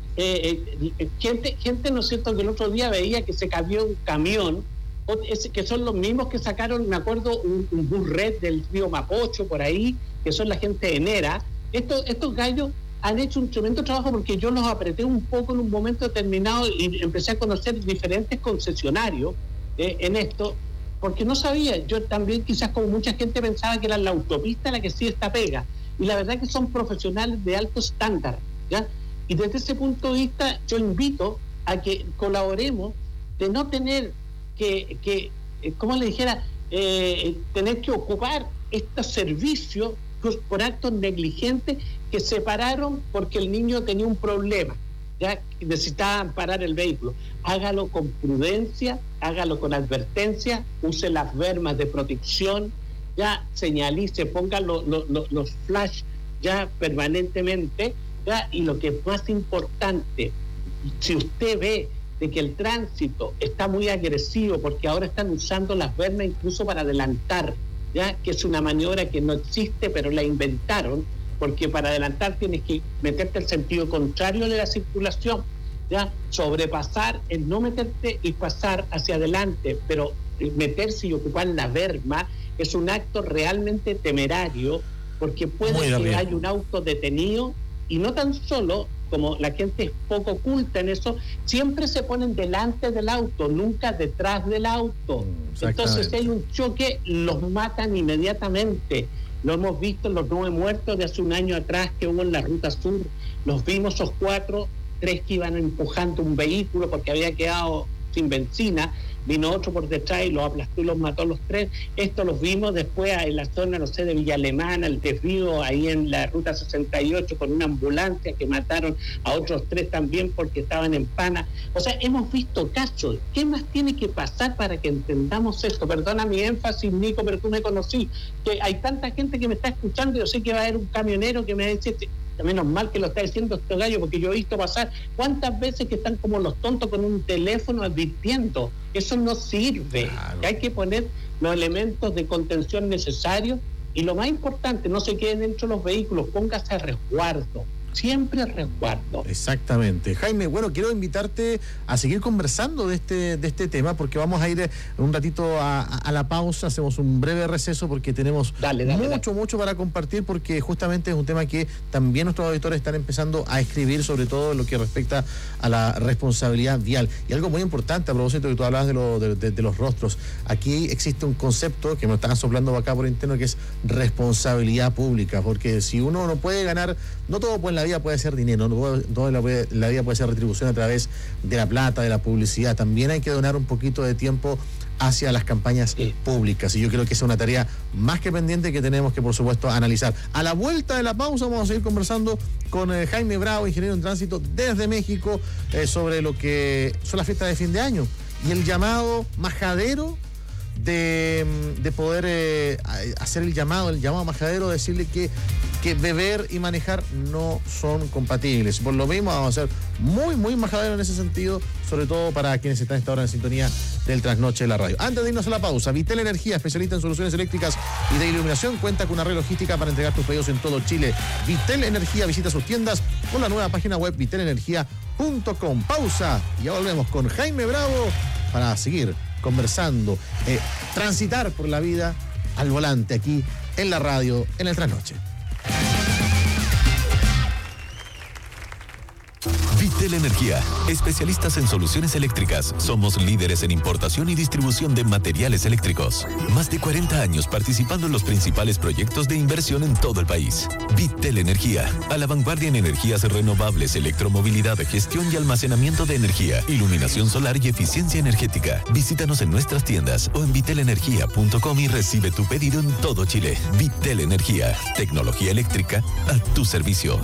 gente, ¿no es cierto?, que el otro día veía que se cayó un camión, que son los mismos que sacaron, me acuerdo, un bus red del río Mapocho por ahí, que son la gente de Nera. Estos gallos han hecho un tremendo trabajo, porque yo los apreté un poco en un momento determinado y empecé a conocer diferentes concesionarios en esto, porque no sabía. Yo también, quizás como mucha gente, pensaba que era la autopista la que sí está pega, y la verdad que son profesionales de alto estándar, ¿ya? Y desde ese punto de vista yo invito a que colaboremos, de no tener que como le dijera, tener que ocupar estos servicios por actos negligentes que se pararon porque el niño tenía un problema, ya necesitaban parar el vehículo. Hágalo con prudencia, hágalo con advertencia, use las bermas de protección, ya señalice, ponga los flash ya permanentemente, ya. Y lo que es más importante, si usted ve de que el tránsito está muy agresivo, porque ahora están usando las bermas incluso para adelantar, ya, que es una maniobra que no existe, pero la inventaron, porque para adelantar tienes que meterte al sentido contrario de la circulación, ya. Sobrepasar es no meterte y pasar hacia adelante, pero meterse y ocupar la berma es un acto realmente temerario, porque puede que haya un auto detenido, y no tan solo, como la gente es poco oculta en eso, siempre se ponen delante del auto, nunca detrás del auto. Entonces, si hay un choque, los matan inmediatamente. Lo hemos visto en los 9 muertos de hace un año atrás que hubo en la Ruta Sur. Los vimos esos 3 que iban empujando un vehículo porque había quedado sin benzina. Vino otro por detrás y los aplastó y los mató a los 3. Esto los vimos después en la zona, no sé, de Villa Alemana, el desvío ahí en la Ruta 68, con una ambulancia que mataron a otros 3 también porque estaban en pana. O sea, hemos visto casos. ¿Qué más tiene que pasar para que entendamos esto? Perdona mi énfasis, Nico, pero tú me conocí. Que hay tanta gente que me está escuchando. Yo sé que va a haber un camionero que me dice, menos mal que lo está diciendo este gallo, porque yo he visto pasar cuántas veces que están como los tontos con un teléfono advirtiendo. Eso no sirve. Claro. Hay que poner los elementos de contención necesarios, y lo más importante, no se queden dentro de los vehículos, póngase a resguardo. Siempre resguardo. Exactamente. Jaime, bueno, quiero invitarte a seguir conversando de este tema, porque vamos a ir un ratito a la pausa, hacemos un breve receso porque tenemos mucho para compartir, porque justamente es un tema que también nuestros auditores están empezando a escribir, sobre todo en lo que respecta a la responsabilidad vial. Y algo muy importante, a propósito que tú hablabas de los rostros, aquí existe un concepto que me están soplando acá por interno, que es responsabilidad pública, porque si uno no puede ganar, no todo en la vida puede ser dinero, no todo en la vida puede ser retribución a través de la plata, de la publicidad. También hay que donar un poquito de tiempo hacia las campañas públicas, y yo creo que esa es una tarea más que pendiente que tenemos que, por supuesto, analizar. A la vuelta de la pausa vamos a seguir conversando con Jaime Bravo, ingeniero en tránsito desde México, sobre lo que son las fiestas de fin de año y el llamado majadero de poder hacer el llamado majadero, decirle que beber y manejar no son compatibles. Por lo mismo, vamos a ser muy majadero en ese sentido, sobre todo para quienes están a esta hora en sintonía del Trasnoche de la Radio. Antes de irnos a la pausa, Vitel Energía, especialista en soluciones eléctricas y de iluminación, cuenta con una red logística para entregar tus pedidos en todo Chile. Vitel Energía, visita sus tiendas con la nueva página web vitelenergia.com. Pausa, y ya volvemos con Jaime Bravo para seguir conversando, transitar por la vida al volante aquí en la radio, en el Trasnoche. Vitel Energía, especialistas en soluciones eléctricas. Somos líderes en importación y distribución de materiales eléctricos. Más de 40 años participando en los principales proyectos de inversión en todo el país. Vitel Energía, a la vanguardia en energías renovables, electromovilidad, gestión y almacenamiento de energía, iluminación solar y eficiencia energética. Visítanos en nuestras tiendas o en vitelenergia.com y recibe tu pedido en todo Chile. Vitel Energía, tecnología eléctrica a tu servicio.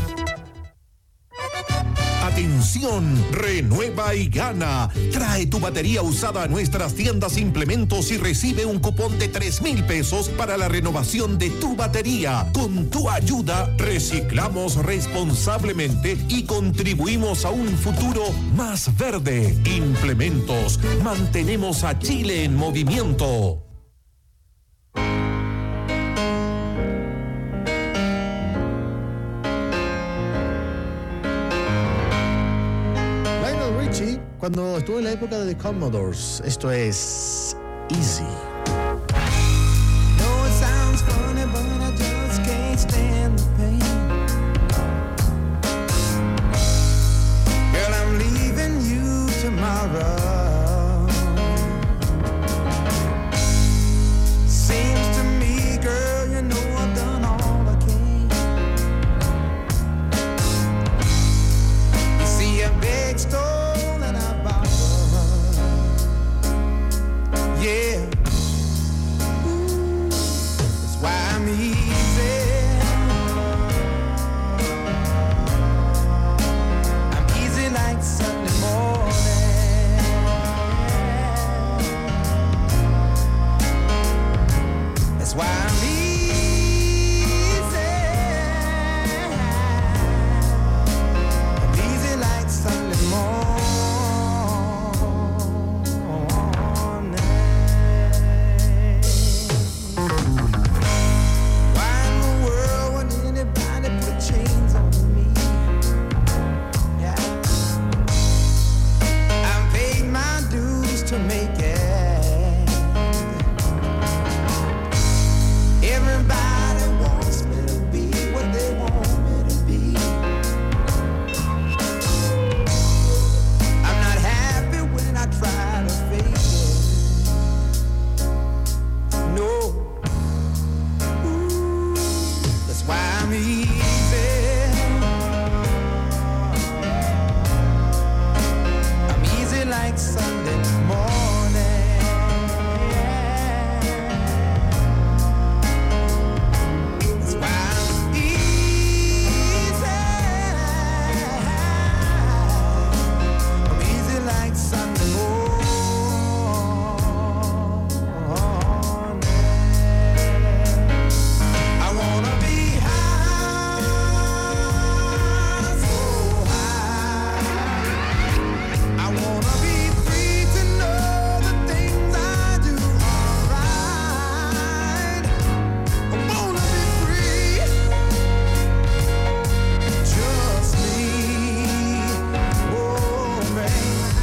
Atención, renueva y gana. Trae tu batería usada a nuestras tiendas Implementos y recibe un cupón de 3,000 pesos para la renovación de tu batería. Con tu ayuda, reciclamos responsablemente y contribuimos a un futuro más verde. Implementos, mantenemos a Chile en movimiento. Avicii cuando estuvo en la época de The Commodores. Esto es Easy. No, it sounds funny, but I just can't stand the pain. Girl, I'm leaving you tomorrow. Seems to me, girl, you know I've done all I can. You see a big stone and I borrow. Yeah. Ooh, that's why I'm easy. I'm easy like Sunday morning. That's why I'm easy. I'm easy like Sunday morning. Why in the world would anybody put chains on me? Yeah. I've paid my dues to make it. Everybody wants me to be what they want me to be. I'm not happy when I try to fake it. No. Ooh, that's why I'm easy. I'm easy like Sunday morning. That's why I'm easy. I'm easy like Sunday morning. I wanna be high, so high. I wanna be free to know the things I do are right. I wanna be free, just me, oh man.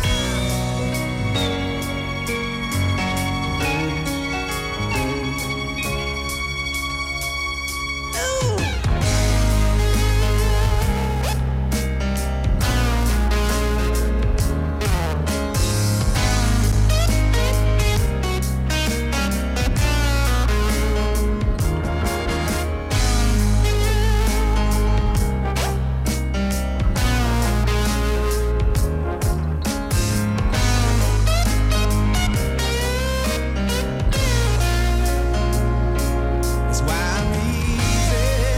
That's why I'm easy.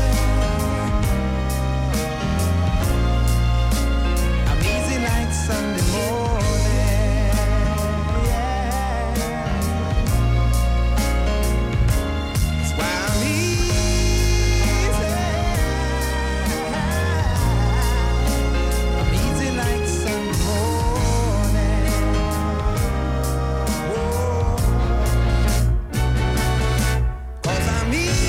I'm easy like Sunday morning. Yeah. That's why I'm easy. I'm easy like Sunday morning. Whoa. 'Cause I'm easy.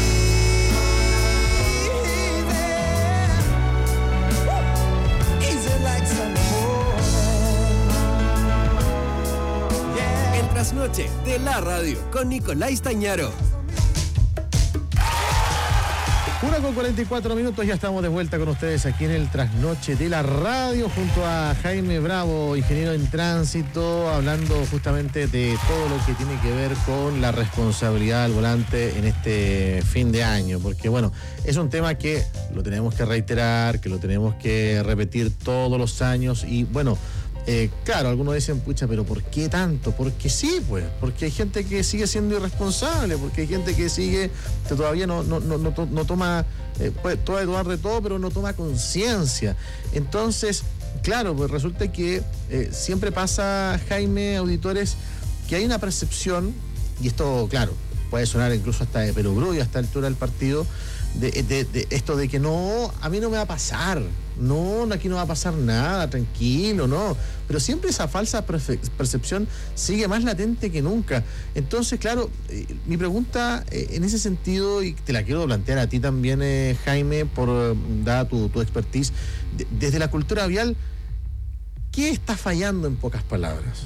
Easy like Sunday morning. Yeah. El trasnoche de la radio con Nicolás Tañaro. 1:44, ya estamos de vuelta con ustedes aquí en el Trasnoche de la Radio junto a Jaime Bravo, ingeniero en tránsito, hablando justamente de todo lo que tiene que ver con la responsabilidad al volante en este fin de año, porque bueno, es un tema que lo tenemos que reiterar, que lo tenemos que repetir todos los años y bueno, claro, algunos dicen, pucha, pero ¿por qué tanto? Porque sí, pues, porque hay gente que sigue siendo irresponsable, porque hay gente que sigue, que todavía no toma, puede tomar de todo, pero no toma conciencia. Entonces, claro, pues resulta que siempre pasa, Jaime, auditores, que hay una percepción, y esto, claro, puede sonar incluso hasta de perogrullo a esta altura del partido, de esto de que no, a mí no me va a pasar, no, aquí no va a pasar nada, tranquilo, no, pero siempre esa falsa percepción sigue más latente que nunca. Entonces, claro, mi pregunta en ese sentido, y te la quiero plantear a ti también, Jaime, por dada tu expertise, desde la cultura vial, ¿Qué está fallando en pocas palabras?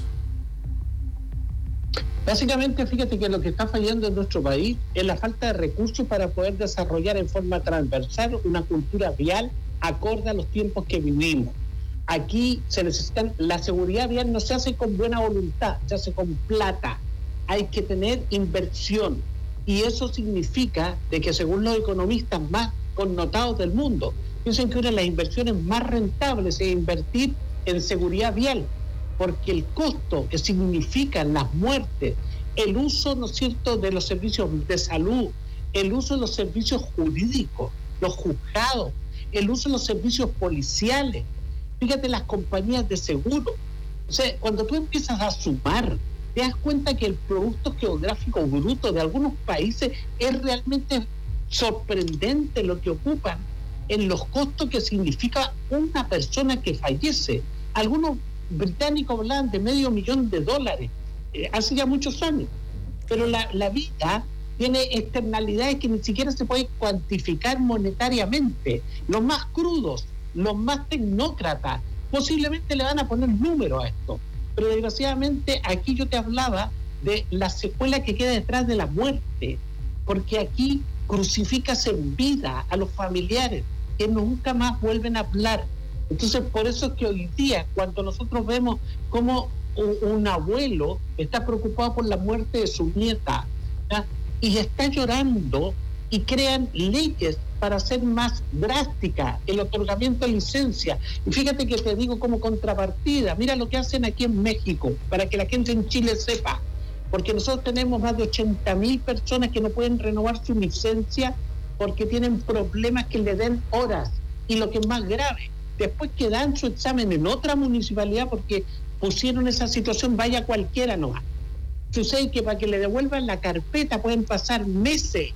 Básicamente, fíjate que lo que está fallando en nuestro país es la falta de recursos para poder desarrollar en forma transversal una cultura vial acorde a los tiempos que vivimos. Aquí se necesitan, la seguridad vial no se hace con buena voluntad, se hace con plata. Hay que tener inversión. Y eso significa de que, según los economistas más connotados del mundo, dicen que una de las inversiones más rentables es invertir en seguridad vial, porque el costo que significan las muertes, el uso, ¿no es cierto?, de los servicios de salud, el uso de los servicios jurídicos, los juzgados, el uso de los servicios policiales, fíjate las compañías de seguro. O sea, cuando tú empiezas a sumar, te das cuenta que el producto geográfico bruto de algunos países es realmente sorprendente lo que ocupan en los costos que significa una persona que fallece. Algunos británicos hablaban de $500,000 hace ya muchos años, pero la vida tiene externalidades que ni siquiera se pueden cuantificar monetariamente. Los más crudos, los más tecnócratas, posiblemente le van a poner número a esto, pero desgraciadamente aquí yo te hablaba de la secuela que queda detrás de la muerte, porque aquí crucificas en vida a los familiares que nunca más vuelven a hablar. Entonces, por eso es que hoy día, cuando nosotros vemos cómo un abuelo está preocupado por la muerte de su nieta, ¿ya?, y está llorando, y crean leyes para hacer más drástica el otorgamiento de licencia. Y fíjate que te digo como contrapartida, mira lo que hacen aquí en México, para que la gente en Chile sepa, porque nosotros tenemos más de 80,000 personas que no pueden renovar su licencia porque tienen problemas que le den horas, y lo que es más grave, después que dan su examen en otra municipalidad porque pusieron esa situación, vaya cualquiera nomás. Sucede que para que le devuelvan la carpeta pueden pasar meses.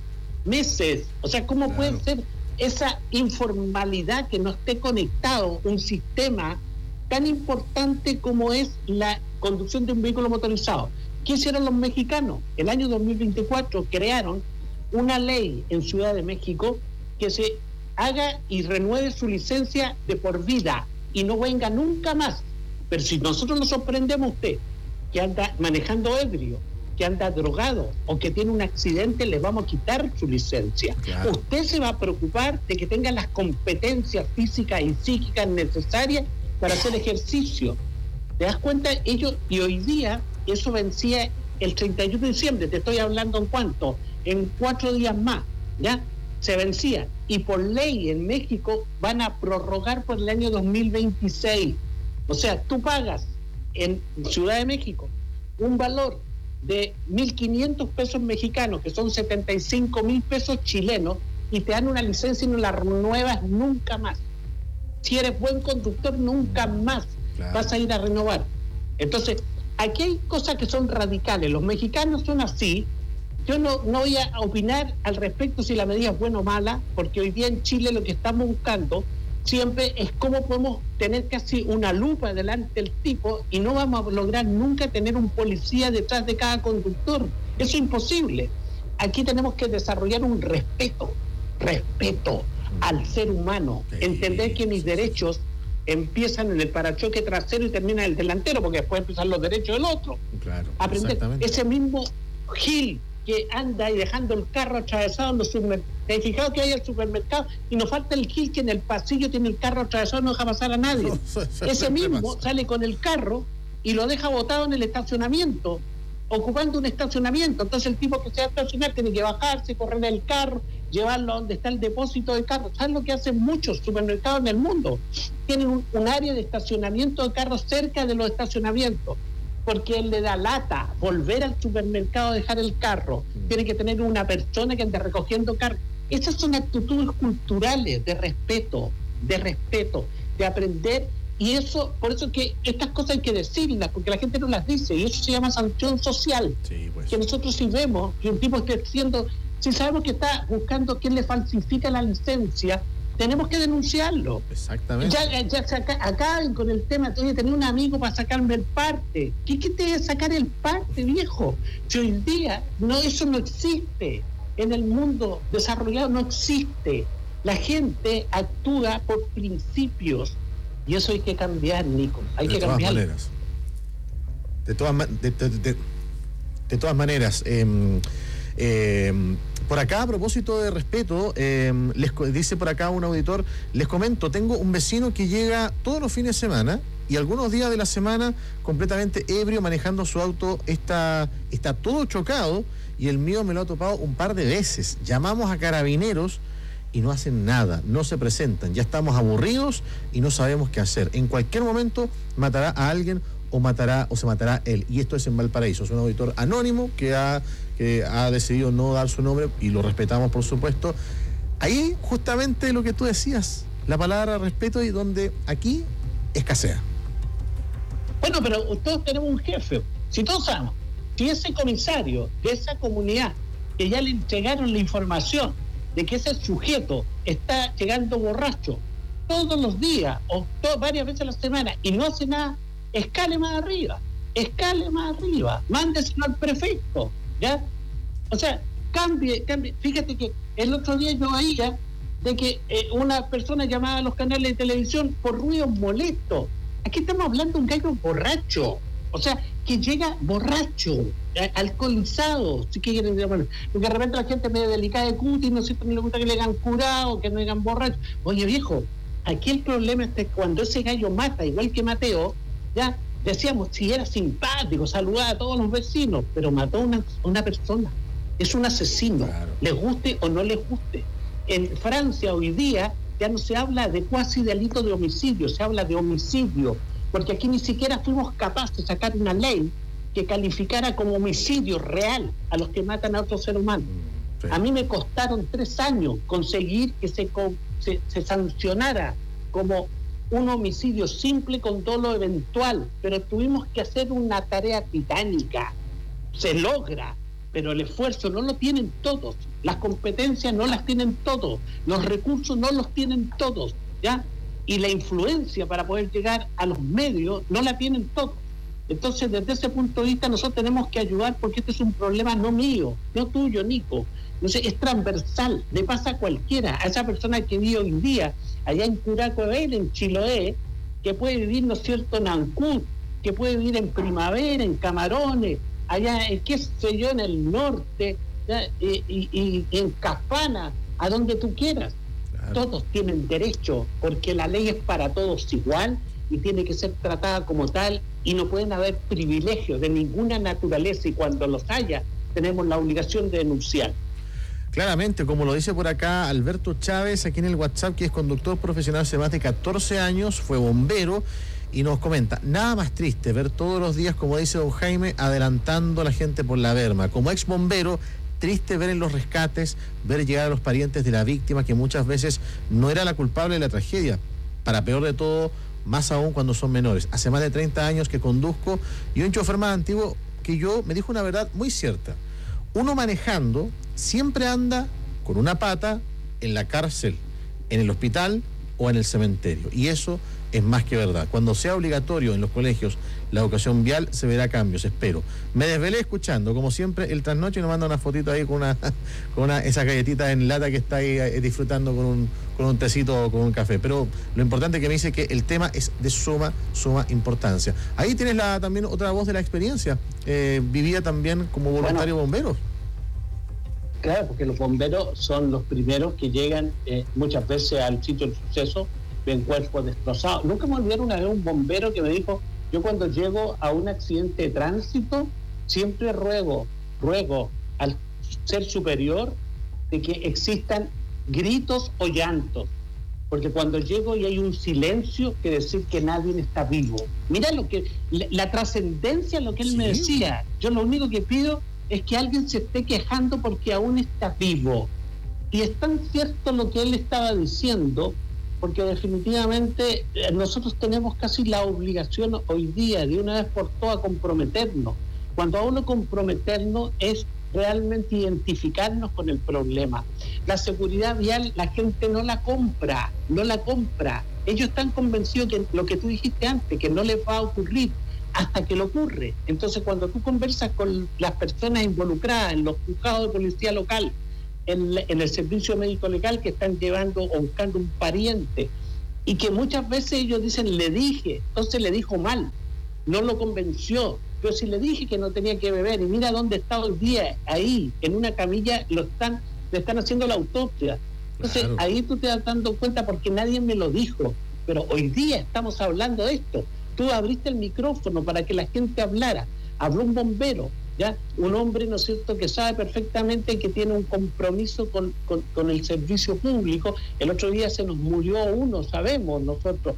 O sea, ¿cómo puede ser esa informalidad que no esté conectado un sistema tan importante como es la conducción de un vehículo motorizado? ¿Qué hicieron los mexicanos? El año 2024 crearon una ley en Ciudad de México que se haga y renueve su licencia de por vida y no venga nunca más. Pero si nosotros nos sorprendemos a usted que anda manejando ebrio, que anda drogado o que tiene un accidente, le vamos a quitar su licencia. Claro. Usted se va a preocupar de que tenga las competencias físicas y psíquicas necesarias para hacer ejercicio. ¿Te das cuenta? Ellos, y hoy día eso vencía el 31 de diciembre, te estoy hablando en cuánto, en 4 días más, ¿ya? Se vencía, y por ley en México van a prorrogar por el año 2026. O sea, tú pagas en Ciudad de México un valor de 1.500 pesos mexicanos, que son 75,000 pesos chilenos, y te dan una licencia y no la renuevas nunca más. Si eres buen conductor, nunca más vas a ir a renovar. Entonces, aquí hay cosas que son radicales. Los mexicanos son así. Yo no voy a opinar al respecto si la medida es buena o mala, porque hoy día en Chile lo que estamos buscando siempre es cómo podemos tener casi una lupa delante del tipo, y no vamos a lograr nunca tener un policía detrás de cada conductor. Eso es imposible. Aquí tenemos que desarrollar un respeto al ser humano, entender que mis derechos empiezan en el parachoque trasero y terminan en el delantero, porque después empiezan los derechos del otro. Claro, aprender ese mismo Gil que anda y dejando el carro atravesado en los supermercados. ¿Te has fijado que hay el supermercado y nos falta el Gil que en el pasillo tiene el carro atravesado y no deja pasar a nadie? Ese mismo sale con el carro y lo deja botado en el estacionamiento, ocupando un estacionamiento. Entonces el tipo que se va a estacionar tiene que bajarse, correr el carro, llevarlo a donde está el depósito de carros. ¿Sabes lo que hacen muchos supermercados en el mundo? Tienen un área de estacionamiento de carros cerca de los estacionamientos, porque él le da lata volver al supermercado a dejar el carro. Tiene que tener una persona que ande recogiendo carros. Esas son actitudes culturales de respeto, de aprender. Y eso, por eso que estas cosas hay que decirlas, porque la gente no las dice, y eso se llama sanción social. Sí, pues. Que nosotros, si vemos que un tipo esté haciendo, si sabemos que está buscando quién le falsifica la licencia, tenemos que denunciarlo. Exactamente. Ya acaben con el tema. Oye, tenía un amigo para sacarme el parte. ¿Qué te debe sacar el parte, viejo? Si hoy día eso no existe en el mundo desarrollado, no existe. La gente actúa por principios. Y eso hay que cambiar, Nico. Hay que cambiar. De todas maneras, por acá, a propósito de respeto, dice por acá un auditor, les comento, tengo un vecino que llega todos los fines de semana y algunos días de la semana completamente ebrio manejando su auto, está todo chocado y el mío me lo ha topado un par de veces. Llamamos a carabineros y no hacen nada, no se presentan, ya estamos aburridos y no sabemos qué hacer. En cualquier momento matará a alguien o se matará él. Y esto es en Valparaíso. Es un auditor anónimo que ha decidido no dar su nombre y lo respetamos, por supuesto. Ahí justamente lo que tú decías, la palabra respeto, y donde aquí escasea. Bueno, pero todos tenemos un jefe. Si todos sabemos, si ese comisario de esa comunidad que ya le entregaron la información de que ese sujeto está llegando borracho todos los días o varias veces a la semana y no hace nada, escale más arriba, mándeselo al prefecto, ¿ya? O sea, cambie. Fíjate que el otro día yo oía de que una persona llamaba a los canales de televisión por ruidos molestos. Aquí estamos hablando de un gallo borracho, o sea, que llega borracho, alcoholizado, si quieren llamarlo. Porque de repente la gente medio delicada de cutis, no sé, no le gusta que le hagan curado, que no digan borracho. Oye, viejo, aquí el problema es que cuando ese gallo mata, igual que Mateo, ya decíamos, si era simpático, saludaba a todos los vecinos, pero mató a una persona. Es un asesino, claro. Les guste o no les guste. En Francia hoy día ya no se habla de cuasi delito de homicidio, se habla de homicidio, porque aquí ni siquiera fuimos capaces de sacar una ley que calificara como homicidio real a los que matan a otro ser humano. Sí. A mí me costaron 3 años conseguir que se sancionara como un homicidio simple con dolo eventual, pero tuvimos que hacer una tarea titánica. Se logra, pero el esfuerzo no lo tienen todos, las competencias no las tienen todos, los recursos no los tienen todos, ¿ya? Y la influencia para poder llegar a los medios no la tienen todos. Entonces, desde ese punto de vista, nosotros tenemos que ayudar, porque este es un problema no mío, no tuyo, Nico. Entonces, es transversal, le pasa a cualquiera, a esa persona que vive hoy día allá en Curacoa, en Chiloé, que puede vivir, ¿no es cierto?, en Ancud, que puede vivir en Primavera, en Camarones, allá, qué sé yo, en el norte, y en Caspana, a donde tú quieras. Claro. Todos tienen derecho, porque la ley es para todos igual y tiene que ser tratada como tal, y no pueden haber privilegios de ninguna naturaleza, y cuando los haya, tenemos la obligación de denunciar. Claramente, como lo dice por acá Alberto Chávez, aquí en el WhatsApp, que es conductor profesional hace más de 14 años, fue bombero, y nos comenta, nada más triste ver todos los días, como dice don Jaime, adelantando a la gente por la berma. Como ex bombero, triste ver en los rescates, ver llegar a los parientes de la víctima, que muchas veces no era la culpable de la tragedia. Para peor de todo, más aún cuando son menores. Hace más de 30 años que conduzco, y un chofer más antiguo que yo me dijo una verdad muy cierta. Uno manejando siempre anda con una pata en la cárcel, en el hospital o en el cementerio. Y eso es más que verdad. Cuando sea obligatorio en los colegios la educación vial, se verá cambios, espero. Me desvelé escuchando, como siempre, el trasnoche, y nos manda una fotito ahí con esa galletita en lata que está ahí disfrutando con un tecito o con un café. Pero lo importante es que me dice que el tema es de suma importancia. Ahí tienes también otra voz de la experiencia. Vivía también como voluntario bombero. Claro, porque los bomberos son los primeros que llegan muchas veces al sitio del suceso, ven cuerpos destrozados. Nunca me olvidé una vez un bombero que me dijo, yo cuando llego a un accidente de tránsito, siempre ruego al ser superior de que existan gritos o llantos, porque cuando llego y hay un silencio, quiere decir que nadie está vivo. Mira la trascendencia de lo que él me decía. Yo lo único que pido es que alguien se esté quejando porque aún está vivo. Y es tan cierto lo que él estaba diciendo, porque definitivamente nosotros tenemos casi la obligación hoy día de una vez por todas comprometernos. Cuando hablo comprometernos es realmente identificarnos con el problema. La seguridad vial la gente no la compra. Ellos están convencidos que lo que tú dijiste antes, que no les va a ocurrir hasta que lo ocurre. Entonces, cuando tú conversas con las personas involucradas en los juzgados de policía local, en el servicio médico legal, que están llevando o buscando un pariente, y que muchas veces ellos dicen, le dije, entonces le dijo mal, no lo convenció, pero si le dije que no tenía que beber, y mira dónde está hoy día, ahí, en una camilla, le están haciendo la autopsia. Entonces, claro, ahí tú te das dando cuenta porque nadie me lo dijo, pero hoy día estamos hablando de esto. Tú abriste el micrófono para que la gente hablara, habló un bombero, ¿ya? Un hombre, ¿no es cierto?, que sabe perfectamente que tiene un compromiso con el servicio público. El otro día se nos murió uno, sabemos nosotros,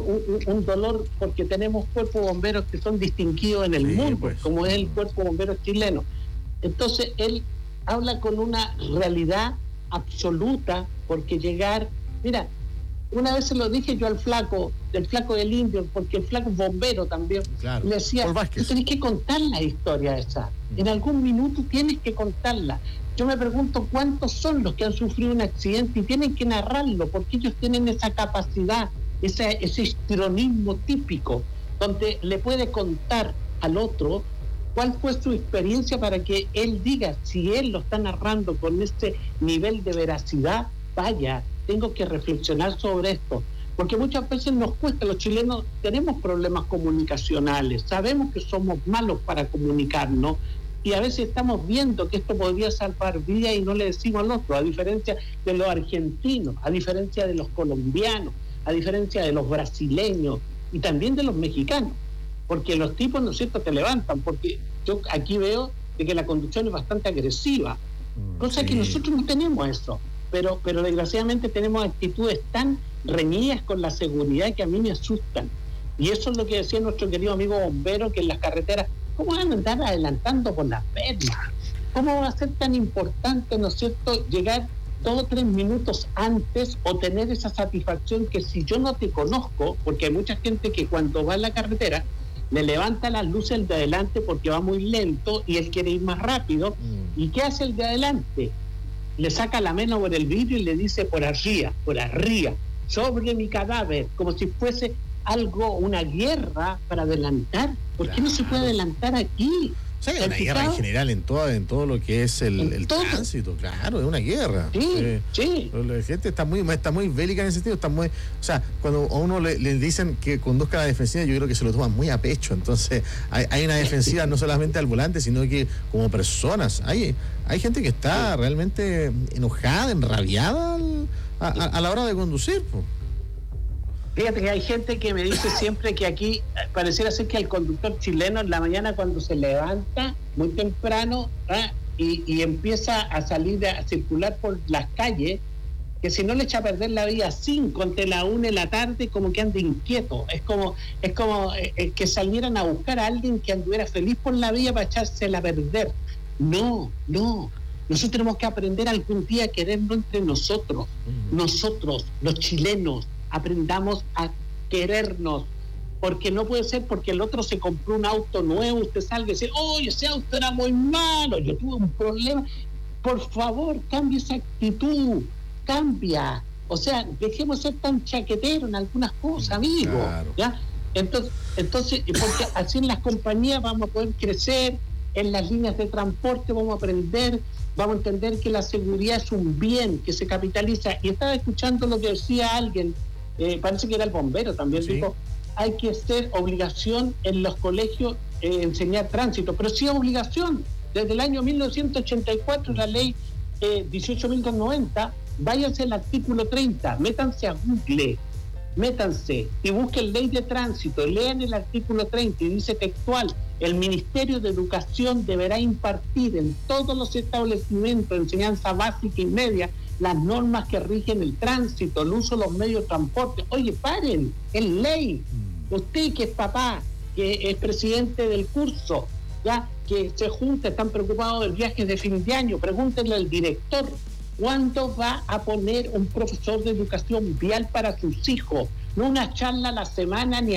un dolor porque tenemos cuerpos bomberos que son distinguidos en el mundo, pues, como es el cuerpo bombero chileno. Entonces él habla con una realidad absoluta, porque llegar, mira, una vez se lo dije yo al flaco, del flaco del Indio, porque el flaco es bombero también, claro, le decía, tú tenés que contar la historia esa, en algún minuto tienes que contarla. Yo me pregunto cuántos son los que han sufrido un accidente y tienen que narrarlo, porque ellos tienen esa capacidad, ese histrionismo típico, donde le puede contar al otro cuál fue su experiencia para que él diga, si él lo está narrando con este nivel de veracidad, vaya, tengo que reflexionar sobre esto, porque muchas veces nos cuesta, los chilenos tenemos problemas comunicacionales, sabemos que somos malos para comunicarnos y a veces estamos viendo que esto podría salvar vidas y no le decimos al otro, a diferencia de los argentinos, a diferencia de los colombianos, a diferencia de los brasileños y también de los mexicanos, porque los tipos, ¿no es cierto?, te levantan, porque yo aquí veo de que la conducción es bastante agresiva, cosa que nosotros no tenemos eso. Pero desgraciadamente tenemos actitudes tan reñidas con la seguridad que a mí me asustan. Y eso es lo que decía nuestro querido amigo bombero, que en las carreteras, ¿cómo van a andar adelantando por las pernas? ¿Cómo va a ser tan importante, ¿no es cierto?, llegar 2 o 3 minutos antes o tener esa satisfacción que si yo no te conozco, porque hay mucha gente que cuando va en la carretera le levanta las luces el de adelante porque va muy lento y él quiere ir más rápido. ¿Y qué hace el de adelante? Le saca la mano por el vidrio y le dice por arriba, sobre mi cadáver, como si fuese algo, una guerra para adelantar. ¿Por qué no se puede adelantar aquí? O sea, hay una guerra en general en todo lo que es el tránsito, claro, es una guerra. Sí. La gente está muy bélica en ese sentido, está muy, o sea, cuando a uno le dicen que conduzca la defensiva, yo creo que se lo toman muy a pecho. Entonces, hay una defensiva no solamente al volante, sino que como personas. Hay gente que está realmente enojada, enrabiada a la hora de conducir, pues. Fíjate que hay gente que me dice siempre que aquí pareciera ser que el conductor chileno en la mañana cuando se levanta muy temprano y empieza a salir a circular por las calles, que si no le echa a perder la vía 5 ante la 1 de la tarde, como que anda inquieto. Es como que salieran a buscar a alguien que anduviera feliz por la vía para echársela a perder. No. Nosotros tenemos que aprender algún día a querernos entre nosotros. Nosotros, los chilenos, aprendamos a querernos, porque no puede ser porque el otro se compró un auto nuevo, usted salga y dice, oye, ese auto era muy malo, yo tuve un problema. Por favor, cambie esa actitud, cambia. O sea, dejemos ser tan chaqueteros en algunas cosas, amigo. Claro. ¿Ya? Entonces, porque así en las compañías vamos a poder crecer, en las líneas de transporte vamos a aprender, vamos a entender que la seguridad es un bien que se capitaliza. Y estaba escuchando lo que decía alguien, parece que era el bombero también, sí. Dijo, hay que hacer obligación en los colegios enseñar tránsito, pero sí obligación. Desde el año 1984, la ley 18.290, váyanse al artículo 30, métanse a Google, y busquen ley de tránsito, lean el artículo 30 y dice textual, el Ministerio de Educación deberá impartir en todos los establecimientos de enseñanza básica y media las normas que rigen el tránsito, el uso de los medios de transporte. Oye, paren, es ley. Usted que es papá, que es presidente del curso, ya que se junta, están preocupados del viaje de fin de año, pregúntenle al director, ¿cuándo va a poner un profesor de educación vial para sus hijos? No una charla a la semana ni